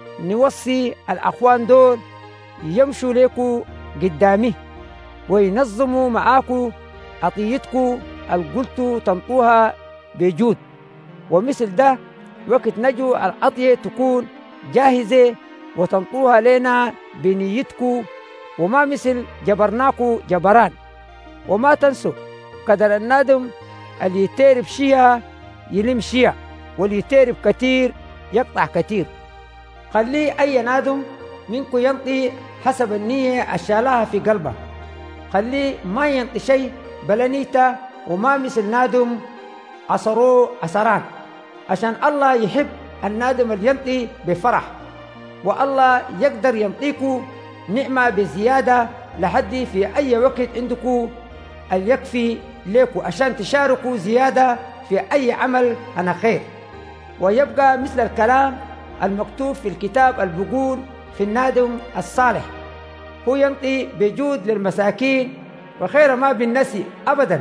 نوصي الأخوان دول يمشوا ليكوا قدامي وينظموا معاكوا عطيتكوا القلتوا تنطوها بجود، ومثل ده وقت نجو العطية تكون جاهزة وتنطوها لنا بنيتكوا، وما مثل جبرناكوا جبران. وما تنسوا قدر النادم اللي يتيرب شيئا يلم شيئا، واللي يتيرب كتير يقطع كتير. خلي أي نادم منكم ينطي حسب النية الشالها في قلبه، خلي ما ينطي شيء بلنيته وما مثل نادم عصروا عصران، عشان الله يحب النادم اللي ينطي بفرح، والله يقدر ينطيكوا نعمة بزيادة لحد في أي وقت عندكوا اللي يكفي ليكوا عشان تشاركوا زيادة في أي عمل أنا خير. ويبقى مثل الكلام المكتوب في الكتاب البقول في النادم الصالح، هو ينطي بجود للمساكين وخير ما بالنسي أبدا،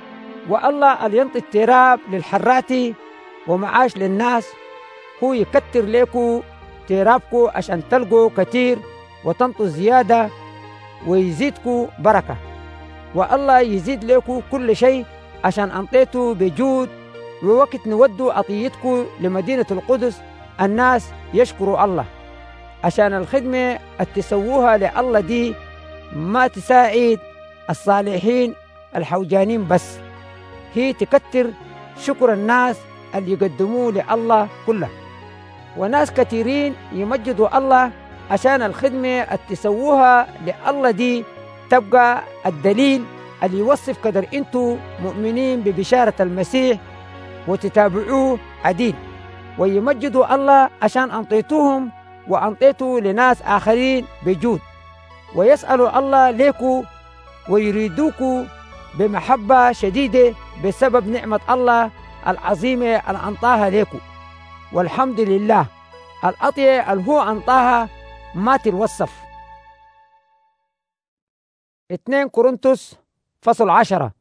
والله اللي ينطي التراب للحراتي ومعاش للناس هو يكتر ليكوا ترابكوا عشان تلقوا كتير وتنطوا زيادة ويزيدكوا بركة، والله يزيد لكم كل شيء عشان أنطيتوا بجود. ووقت نودوا عطيتكم لمدينة القدس الناس يشكروا الله، عشان الخدمة التسووها لله دي ما تساعد الصالحين الحوجانين بس، هي تكتر شكر الناس اللي يقدموه لله كله. وناس كثيرين يمجدوا الله عشان الخدمة التسووها لله دي تبقى الدليل اللي يوصف قدر انتوا مؤمنين ببشارة المسيح وتتابعوه عديد، ويمجدوا الله عشان أنطيتوهم وأنطيتوا لناس آخرين بجود، ويسألوا الله ليكوا ويريدوكوا بمحبة شديدة بسبب نعمة الله العظيمة اللي أنطاها ليكوا. والحمد لله العطية اللي هو أنطاها ما تلوصف. اثنين كورنثوس فصل عشرة.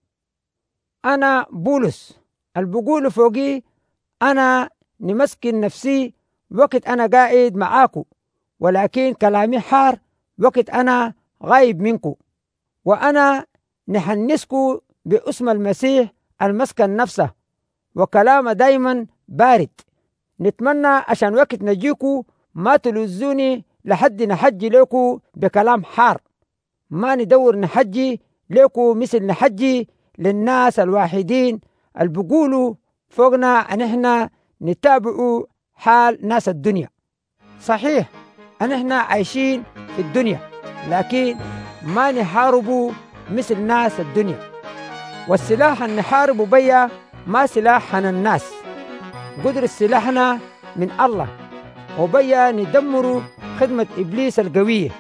أنا بولس البقول فوقي أنا نمسكن نفسي وقت أنا قاعد معاكو، ولكن كلامي حار وقت أنا غايب منكو، وأنا نحنسكو باسم المسيح المسكن نفسه، وكلام دايما بارد. نتمنى عشان وقت نجيكو ما تلزوني لحد نحجي لكو بكلام حار، ما ندور نحجي لكو مثل نحجي للناس الواحدين اللي بيقولوا فوقنا أن احنا نتابعوا حال ناس الدنيا. صحيح أن احنا عايشين في الدنيا، لكن ما نحاربوا مثل ناس الدنيا، والسلاح اللي نحاربوا بيا ما سلاحنا الناس، قدر سلاحنا من الله، وبيا ندمروا خدمة إبليس القوية،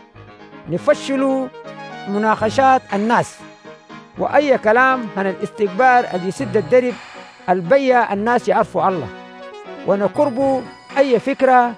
نفشلوا مناقشات الناس، وأي كلام عن الاستكبار اللي يسد الدرب البيا الناس يعرفوا الله، ونقربوا أي فكرة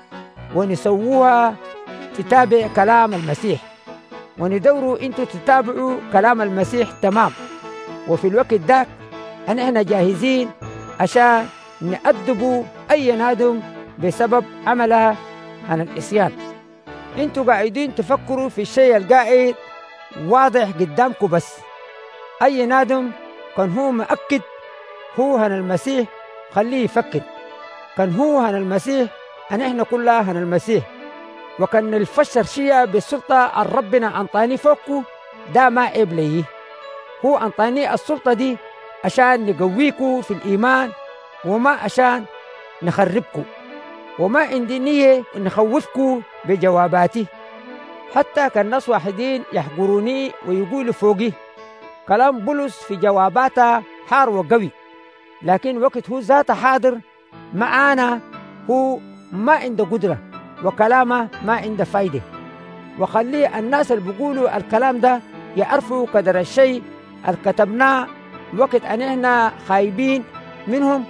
ونسووها تتابع كلام المسيح، وندوروا انتوا تتابعوا كلام المسيح تمام. وفي الوقت ده أن احنا جاهزين عشان نأدبوا أي نادم بسبب عملها عن العصيان. انتوا قاعدين تفكروا في الشيء القاعد واضح قدامكم، بس أي نادم كان هو مأكد هو عن المسيح خليه يفكر، كان هو عن المسيح أن احنا كلها عن المسيح، وكان الفشر شيء بالسلطة الربنا أنطاني فوقكم ده ما عيب ليه، هو أنطاني السلطة دي عشان نقويكوا في الإيمان وما عشان نخربكوا، وما عندي نية نخوفكوا بجواباتي. حتى كان ناس واحدين يحقروني ويقولوا فوقي كلام بولس في جواباته حار وقوي، لكن وقت هو ذاته حاضر معانا هو ما عنده قدرة وكلامه ما عنده فايدة. وخليه الناس اللي بيقولوا الكلام ده يعرفوا قدر الشيء اللي كتبناه وقت أن احنا خايبين منهم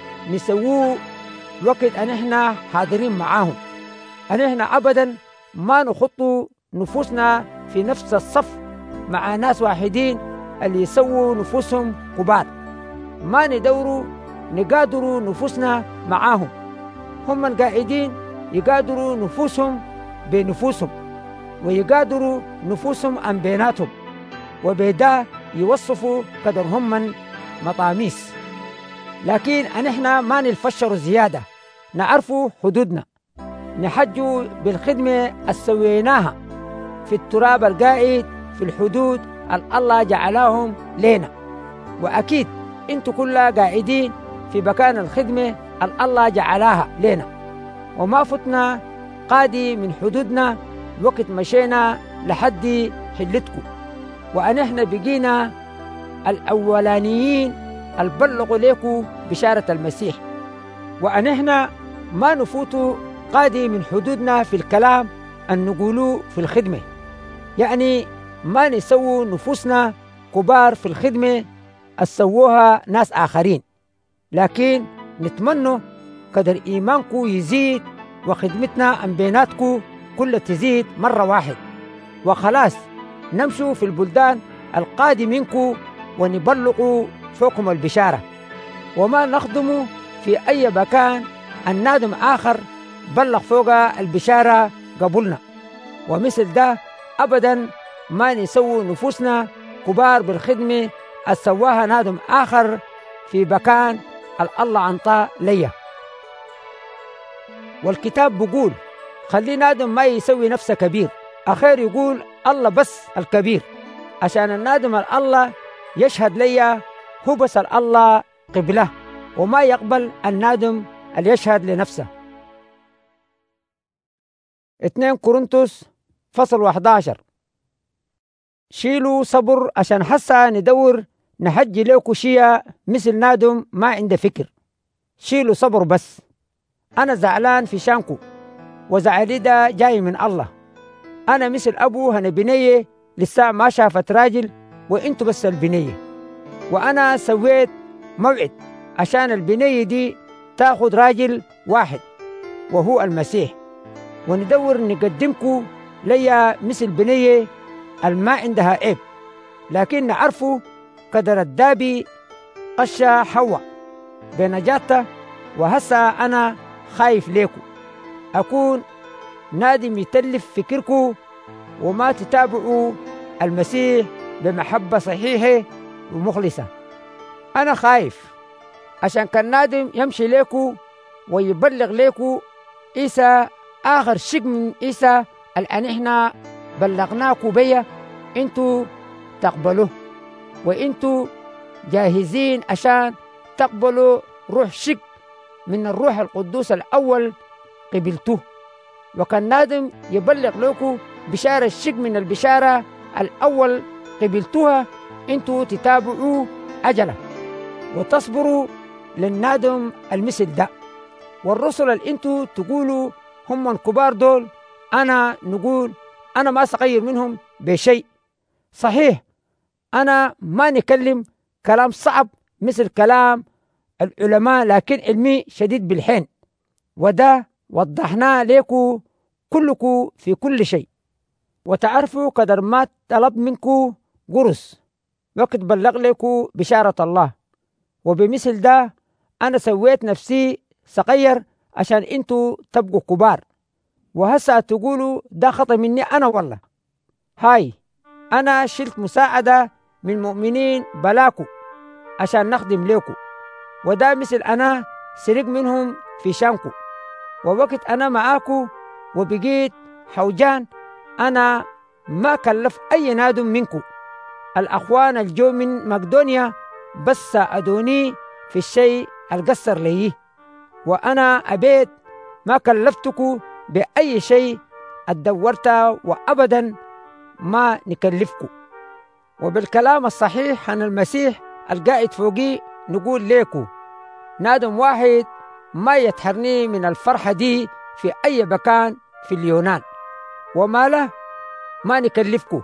نسووه وقت أن احنا حاضرين معاهم، أن احنا أبدا ما نخطوا نفوسنا في نفس الصف مع ناس واحدين اللي يسووا نفوسهم كبار. ما ندوروا نقادروا نفوسنا معاهم، هم القاعدين يقادروا نفوسهم بنفوسهم ويقادروا نفوسهم عن بيناتهم، وبدا يوصفوا قدر هم مطاميس. لكن نحن ما نلفشروا زيادة، نعرفوا حدودنا، نحجوا بالخدمة السويناها في التراب القائد في الحدود اللي الله جعلهم لنا. وأكيد انتوا كلها قاعدين في مكان الخدمة اللي الله جعلها لنا، وما فتنا قادي من حدودنا وقت مشينا لحد حلتكم، وأنحن بقينا الأولانيين البلغوا لكم بشارة المسيح، وأنحن ما نفوتوا قادي من حدودنا في الكلام أن نقولوا في الخدمة، يعني ما نسووا نفوسنا كبار في الخدمة أسووها ناس آخرين، لكن نتمنى قدر إيمانكم يزيد وخدمتنا عن بيناتكم كل تزيد مرة واحد، وخلاص نمشوا في البلدان القادم منكم ونبلغوا فوقهم البشارة، وما نخدموا في أي مكان النادم آخر بلغ فوق البشارة قبلنا. ومثل ده أبدا ما نسوي نفوسنا كبار بالخدمة أسواها نادم آخر في مكان الله عنطاه ليا. والكتاب بيقول خلي نادم ما يسوي نفسه كبير، أخير يقول الله بس الكبير، عشان النادم الله يشهد ليا هو بس الله قبله، وما يقبل النادم اللي يشهد لنفسه. اثنين كورنثوس فصل واحد عشر. شيلوا صبر عشان حسا ندور نحجي لكم شيء مثل نادم ما عنده فكر. شيلوا صبر بس. أنا زعلان في شانكو، وزعلي ده جاي من الله. أنا مثل أبو هنا بنية لسه ما شافت راجل، وإنتوا بس البنية، وأنا سويت موعد عشان البنية دي تاخد راجل واحد وهو المسيح، وندور نقدمكم ليا مثل بنية الما عندها عيب، لكن نعرفوا قدر الدابي قشة حواء بنجاتة. وهسا أنا خايف ليكم أكون نادم يتلف فكركم وما تتابعوا المسيح بمحبة صحيحة ومخلصة. أنا خايف عشان كان نادم يمشي ليكم ويبلغ ليكم إيسا آخر شيء من إيسا الآن إحنا بلغناكم بيا إنتوا تقبلوه، وإنتوا جاهزين عشان تقبلوا روح شك من الروح القدوس الأول قبلتوه. وكان نادم يبلغ لكم بشارة الشك من البشارة الأول قبلتوها، إنتوا تتابعوا أجله وتصبروا للنادم المثل ده. والرسل اللي إنتوا تقولوا هم الكبار دول، أنا نقول أنا ما صغير منهم بشيء. صحيح أنا ما نكلم كلام صعب مثل كلام العلماء، لكن علمي شديد بالحين، وده وضحناه لكم كلكم في كل شيء. وتعرفوا قدر ما طلب منكم قرص وقت بلغ لكم بشارة الله، وبمثل ده أنا سويت نفسي صغير عشان انتوا تبقوا كبار. وهسا تقولوا ده خطأ مني أنا، والله هاي أنا شلت مساعدة من مؤمنين بلاكو عشان نخدم ليكو، وده مثل أنا سرق منهم في شانكو. ووقت أنا معاكو وبقيت حوجان أنا ما كلف أي نادم منكو. الأخوان الجو من مقدونيا بس ساعدوني في الشيء القصر ليه، وأنا أبيت ما كلفتكو بأي شيء الدورتا، وأبدا ما نكلفكو. وبالكلام الصحيح عن المسيح القائد فوقي نقول ليكو نادم واحد ما يتحرني من الفرحة دي في أي مكان في اليونان، وما له ما نكلفكو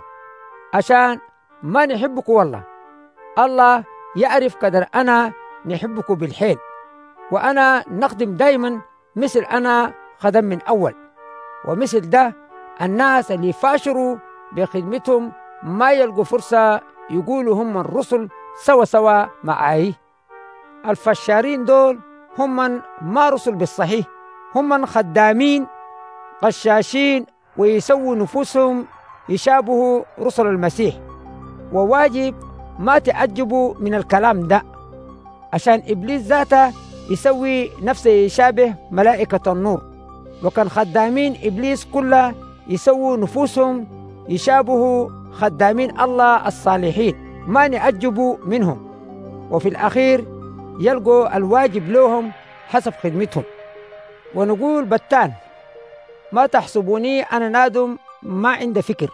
عشان ما نحبكو. والله الله يعرف قدر أنا نحبكو بالحيل، وأنا نخدم دايما مثل أنا خدم من أول. ومثل ده الناس اللي فاشروا بخدمتهم ما يلقوا فرصة يقولوا هم الرسل سوا سوا معي. الفشارين دول هم من ما رسل بالصحيح، هم من خدامين قشاشين ويسووا نفوسهم يشابهوا رسل المسيح. وواجب ما تعجبوا من الكلام ده، عشان إبليس ذاته يسوي نفسه يشابه ملائكة النور، وكان خدامين إبليس كله يسووا نفوسهم يشابهوا خدامين الله الصالحين، ما نعجبوا منهم، وفي الأخير يلقوا الواجب لهم حسب خدمتهم. ونقول بتان ما تحسبوني أنا نادم ما عندي فكر،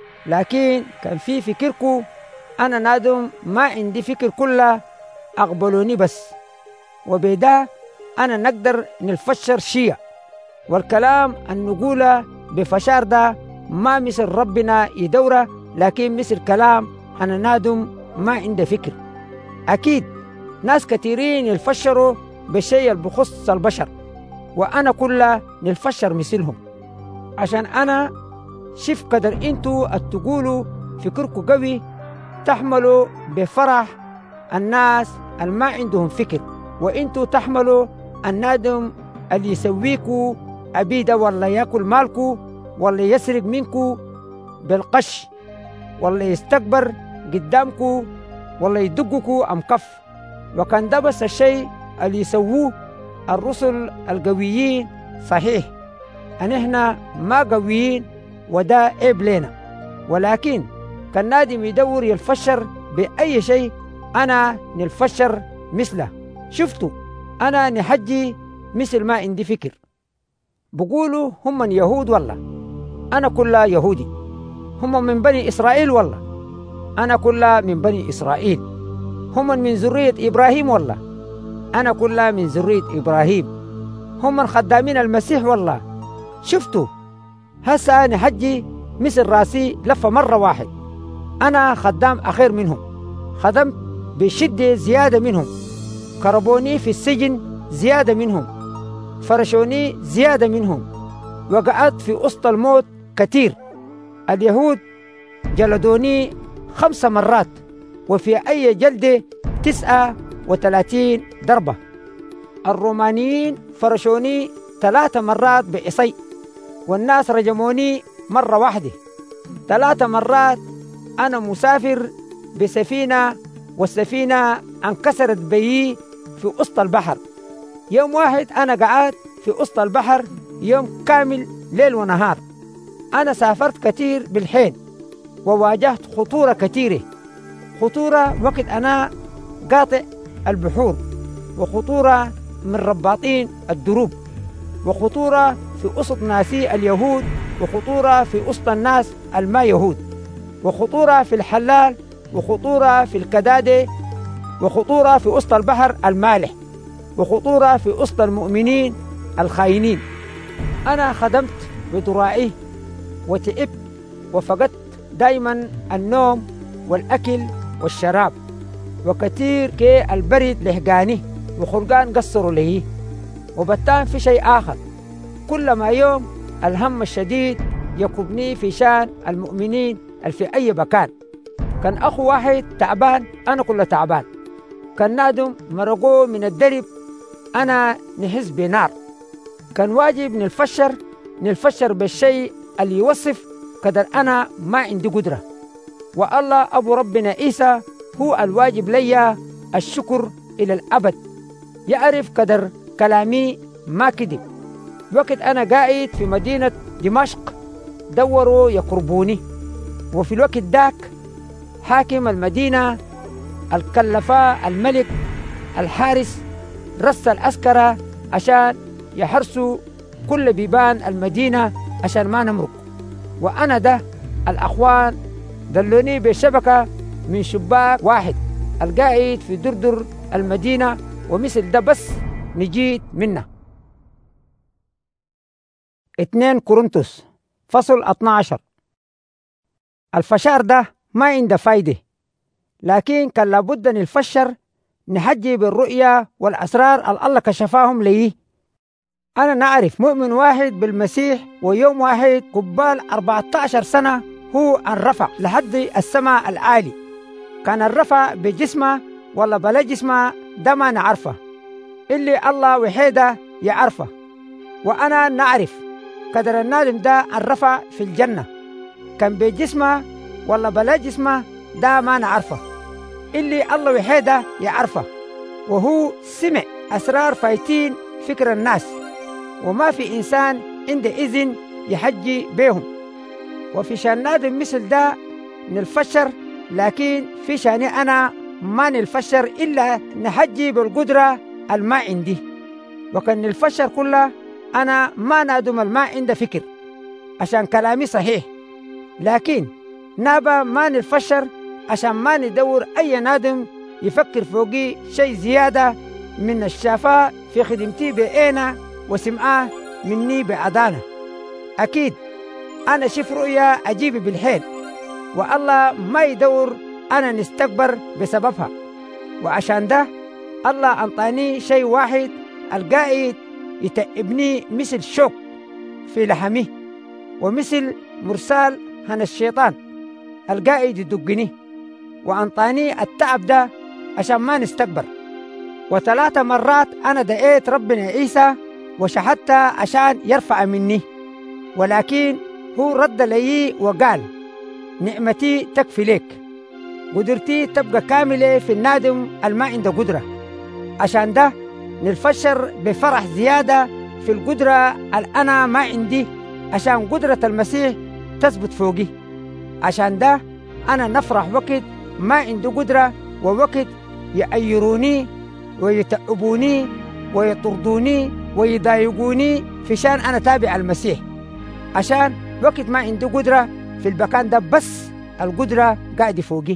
لكن كان في فكركم أنا نادم ما عندي فكر كله، أقبلوني بس، وبدا أنا نقدر نفشر شيء. والكلام أن نقوله بفشار ده ما مثل ربنا يدوره، لكن مثل كلام أنا نادم ما عندي فكر. أكيد ناس كثيرين يفشروا بالشيء اللي بخص البشر، وأنا كله نفشر مثلهم، عشان أنا شف قدر انتوا التقولوا فكركم قوي تحملوا بفرح الناس اللي ما عندهم فكر، وانتوا تحملوا النادم اللي يسويكوا عبيدة، ولا ياكل مالكوا، ولا يسرق منكوا بالقش، ولا يستكبر قدامكوا، ولا يدقكوا أم كف. وكان ده بس الشيء اللي يسووه الرسل القويين. صحيح أن إحنا ما قويين وده عيب لنا، ولكن كان نادم يدور يلفشر بأي شيء أنا نلفشر مثله. شفتوا أنا نحجي مثل ما عندي فكر. بقولوا هم من يهود والله أنا كلها يهودي، هم من بني إسرائيل والله أنا كلها من بني إسرائيل، هم من ذرية إبراهيم والله أنا كلها من ذرية إبراهيم، هم من خدامين المسيح والله. شفتوا هسا نحجي مثل راسي لفة مرة واحد، أنا خدام أخير منهم، خدمت بشدة زيادة منهم، كربوني في السجن زيادة منهم، فرشوني زيادة منهم، وقعدت في وسط الموت كتير. اليهود جلدوني خمس مرات، وفي أي جلدة تسعة وثلاثين ضربة. الرومانيين فرشوني ثلاث مرات بعصي، والناس رجموني مرة واحدة. ثلاث مرات أنا مسافر بسفينة، والسفينة انكسرت بي في وسط البحر. يوم واحد أنا قاعد في وسط البحر يوم كامل ليل ونهار. أنا سافرت كتير بالحين وواجهت خطورة كتيرة، خطورة وقت أنا قاطع البحور، وخطورة من رباطين الدروب، وخطورة في وسط ناسي اليهود، وخطورة في وسط الناس الما يهود، وخطورة في الحلال، وخطورة في الكدادة، وخطورة في وسط البحر المالح، وخطورة في وسط المؤمنين الخاينين. أنا خدمت بذراعي وتعبت وفقدت دايما النوم والأكل والشراب، وكثير كي البرد لهقاني وخلقان قصروا لي. وبتان في شيء آخر، كل ما يوم الهم الشديد يكبني في شان المؤمنين في أي مكان. كان أخو واحد تعبان أنا كله تعبان، كان نادم مرقوه من الدرب أنا نحس بنار. كان واجب نلفشر نلفشر بالشيء اللي يوصف قدر أنا ما عندي قدرة، والله أبو ربنا عيسى هو الواجب لي الشكر إلى الأبد. يعرف قدر كلامي ما كذب. وقت أنا قاعد في مدينة دمشق دوروا يقربوني، وفي الوقت داك حاكم المدينة الكلفاء الملك الحارس رسل العسكرة عشان يحرسوا كل بيبان المدينة عشان ما نمرق. وأنا ده الأخوان دلوني بشبكة من شباك واحد القاعد في دردر المدينة، ومثل ده بس نجيت منه. اثنين كورنثوس فصل اثنا عشر. الفشار ده ما عنده فايدة، لكن كان لابد نفشر نحجي بالرؤية والأسرار اللي الله كشفاهم لي. أنا نعرف مؤمن واحد بالمسيح، ويوم واحد قبال أربعة عشر سنة هو انرفع لحد السماء العالي. كان الرفع بجسمه ولا بلا جسمه ده ما نعرفه، اللي الله وحيده يعرفه. وأنا نعرف قدر النادم ده الرفع في الجنة، كان بجسمه ولا بلا جسمه ده ما نعرفه، اللي الله وحيده يعرفه. وهو سمع أسرار فايتين فكر الناس، وما في إنسان عنده إذن يحجي بيهم. وفي شان نادم مثل ده نلفشر، لكن في شاني أنا ما نلفشر إلا نحجي بالقدرة الما عندي. وكان نلفشر كله أنا ما نادم الما عنده فكر عشان كلامي صحيح، لكن نابا ما نلفشر عشان ما ندور أي نادم يفكر فوقي شيء زيادة من الشافاء في خدمتي بأنا وسمعاه مني بعدانة. أكيد أنا شف رؤيا أجيب بالحيل، والله ما يدور أنا نستكبر بسببها. وعشان ده الله أنطاني شيء واحد القائد يتعبني مثل شوك في لحمي، ومثل مرسال هن الشيطان القائد يدقني، وأنطاني التعب ده عشان ما نستكبر. وثلاثة مرات أنا دعيت ربنا عيسى وشحدت عشان يرفع مني، ولكن هو رد لي وقال نعمتي تكفي لك، قدرتي تبقى كاملة في النادم الما عنده قدرة. عشان ده نلفشر بفرح زيادة في القدرة الأنا ما عندي، عشان قدرة المسيح تثبت فوقي. عشان ده أنا نفرح وقت ما عنده قدرة، ووقت يأيروني ويتعبوني ويطردوني ويضايقوني في شان أنا تابع المسيح، عشان وقت ما عنده قدرة في المكان ده بس القدرة قاعدة فوقي.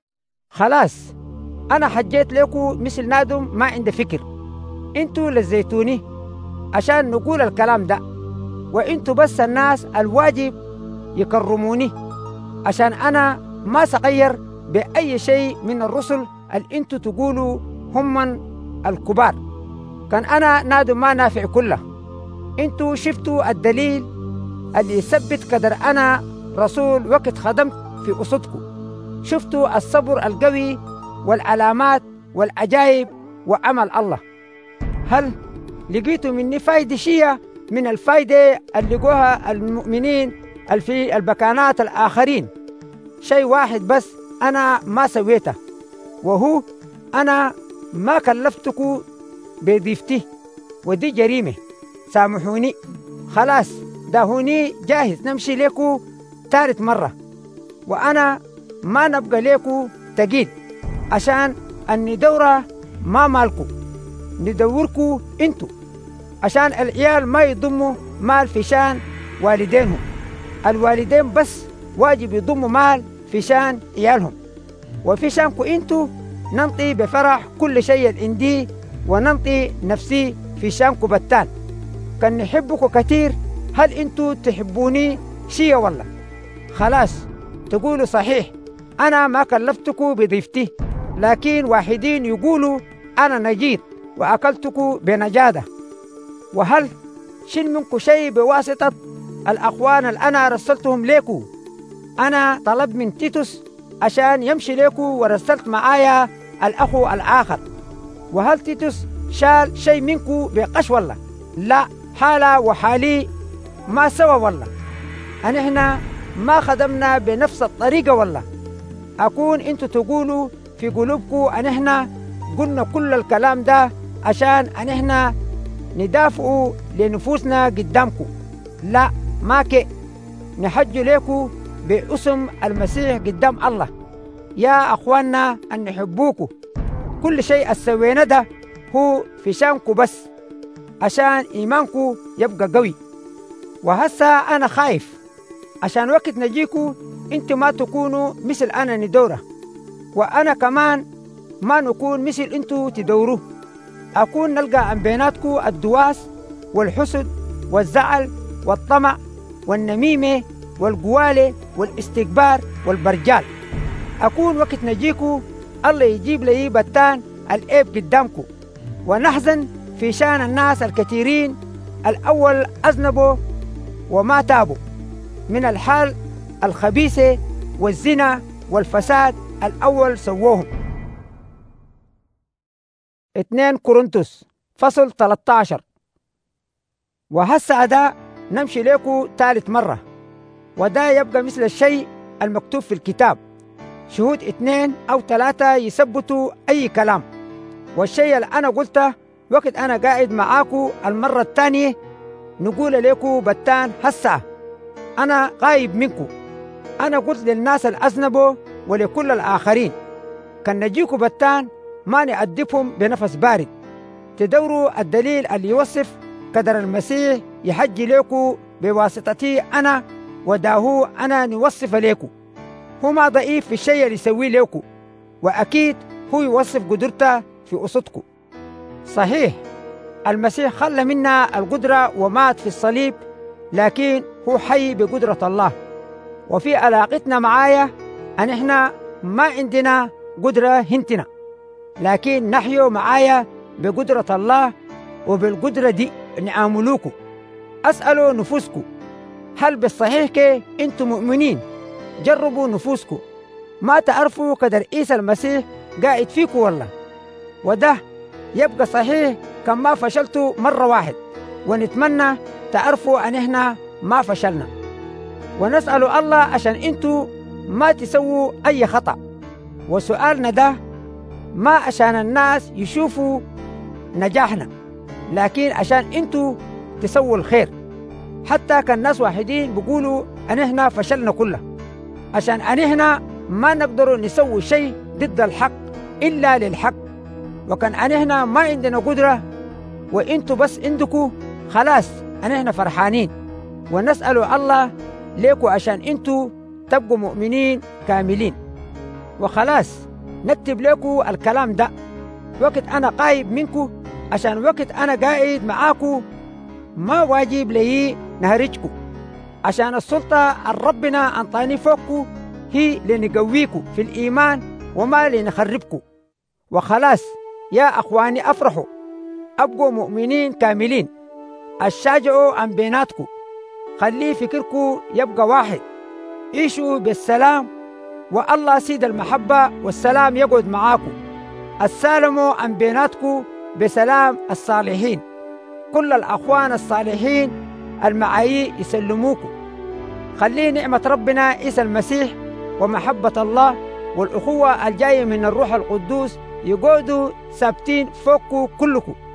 خلاص أنا حجيت لكم مثل نادم ما عنده فكر، انتوا لزيتوني عشان نقول الكلام ده، وانتوا بس الناس الواجب يكرموني، عشان أنا ما سغير بأي شيء من الرسل اللي انتوا تقولوا هم الكبار. كان أنا نادم ما نافع كله. انتوا شفتوا الدليل اللي يثبت قدر أنا رسول وقت خدمت في قصتكم، شفتوا الصبر القوي والعلامات والعجائب وعمل الله. هل لقيتوا مني فايدة شيء من الفايدة اللي لقوها المؤمنين في البكانات الآخرين؟ شيء واحد بس أنا ما سويته، وهو أنا ما كلفتكم بضيفتي، ودي جريمة، سامحوني. خلاص داهوني جاهز نمشي لكم ثالث مرة، وأنا ما نبقى لكم تقيل، عشان أني دورة ما مالكم، ندوركم انتوا، عشان العيال ما يضموا مال في شان والدينهم. الوالدين بس واجب يضموا مال في شان عيالهم، وفي شانكم انتوا ننطي بفرح كل شيء عندي، وننطي نفسي في شانكم بتان. كان نحبكم كتير، هل انتوا تحبوني شيء والله؟ خلاص تقولوا صحيح أنا ما كلفتكم بضيفتي، لكن واحدين يقولوا أنا نجيت وأكلتكم بنجادة. وهل شل منكم شيء بواسطة الأخوان اللي أنا رسلتهم ليكم؟ أنا طلب من تيتوس عشان يمشي ليكم، ورسلت معايا الأخو الآخر. وهل تيتوس شال شيء منكم بقش والله؟ لا، حالة وحالي ما سوا والله. أن إحنا ما خدمنا بنفس الطريقة والله. أكون أنتوا تقولوا في قلوبكم أن إحنا قلنا كل الكلام ده عشان أن إحنا ندافعوا لنفوسنا قدامكم. لا، ما كي نحج لكم باسم المسيح قدام الله. يا أخواننا أن نحبوكم، كل شيء السوينا ده هو في شانكم بس، عشان إيمانكم يبقى قوي. وهسا أنا خايف عشان وقت نجيكوا انتوا ما تكونوا مثل أنا ندورة، وأنا كمان ما نكون مثل انتوا تدوروا. أكون نلقى عن بيناتكو الدواس والحسد والزعل والطمع والنميمة والقوالة والاستكبار والبرجال. أكون وقت نجيكو الله يجيب لي بتان العيب قدامكو، ونحزن في شان الناس الكثيرين الأول أذنبوا وما تابوا من الحال الخبيثة والزنا والفساد الأول سووهم. اثنين كورنثوس فصل ثلاثة عشر. وهسا ده نمشي لكم ثالث مرة، وده يبقى مثل الشيء المكتوب في الكتاب، شهود اثنين أو ثلاثة يثبتوا أي كلام. والشيء اللي أنا قلته وقت أنا قاعد معاكم المرة الثانية نقول لكم بتان هسا أنا غايب منكم. أنا قلت للناس الأذنبوا ولكل الآخرين كان نجيكم بتان ما نأدبهم بنفس بارد، تدوروا الدليل اللي يوصف قدر المسيح يحجي لكم بواسطتي أنا، وداهو أنا نوصف لكم. هو ما ضعيف في الشيء اللي يسويه لكم، وأكيد هو يوصف قدرته في قصتكم. صحيح المسيح خلى منا القدرة ومات في الصليب، لكن هو حي بقدرة الله. وفي علاقتنا معايا أن إحنا ما عندنا قدرة هنتنا، لكن نحيو معايا بقدرة الله، وبالقدرة دي نعاملوكم. أسألوا نفوسكم هل بالصحيح كي أنتم مؤمنين؟ جربوا نفوسكم، ما تعرفوا قدر عيسى المسيح قاعد فيكم والله. وده يبقى صحيح كم ما فشلتوا مرة واحد، ونتمنى تعرفوا أن إحنا ما فشلنا. ونسأل الله عشان أنتوا ما تسووا أي خطأ. وسؤالنا ده ما عشان الناس يشوفوا نجاحنا، لكن عشان أنتوا تسووا الخير. حتى كان ناس واحدين بيقولوا أن إحنا فشلنا كله، عشان أن إحنا ما نقدروا نسوي شيء ضد الحق إلا للحق، وكان أن إحنا ما عندنا قدرة وإنتوا بس عندكوا خلاص أن إحنا فرحانين. ونسأل الله ليكوا عشان إنتوا تبقوا مؤمنين كاملين. وخلاص نكتب لكوا الكلام ده وقت أنا قايب منكوا، عشان وقت أنا قاعد معاكوا ما واجب لي نهرجكوا، عشان السلطة الربنا أنطاني فوقكوا هي لنقويكوا في الإيمان وما لنخربكوا. وخلاص يا أخواني أفرحوا، أبقوا مؤمنين كاملين، الشاجعوا عن بيناتكم، خلي فكركم يبقى واحد، عيشوا بالسلام، والله سيد المحبة والسلام يقعد معاكم. السلموا عن بيناتكم بسلام الصالحين، كل الأخوان الصالحين المعايي يسلموكم. خلي نعمة ربنا عيسى المسيح ومحبة الله والأخوة الجاية من الروح القدوس يقعدوا ثابتين فوقكم كلكم.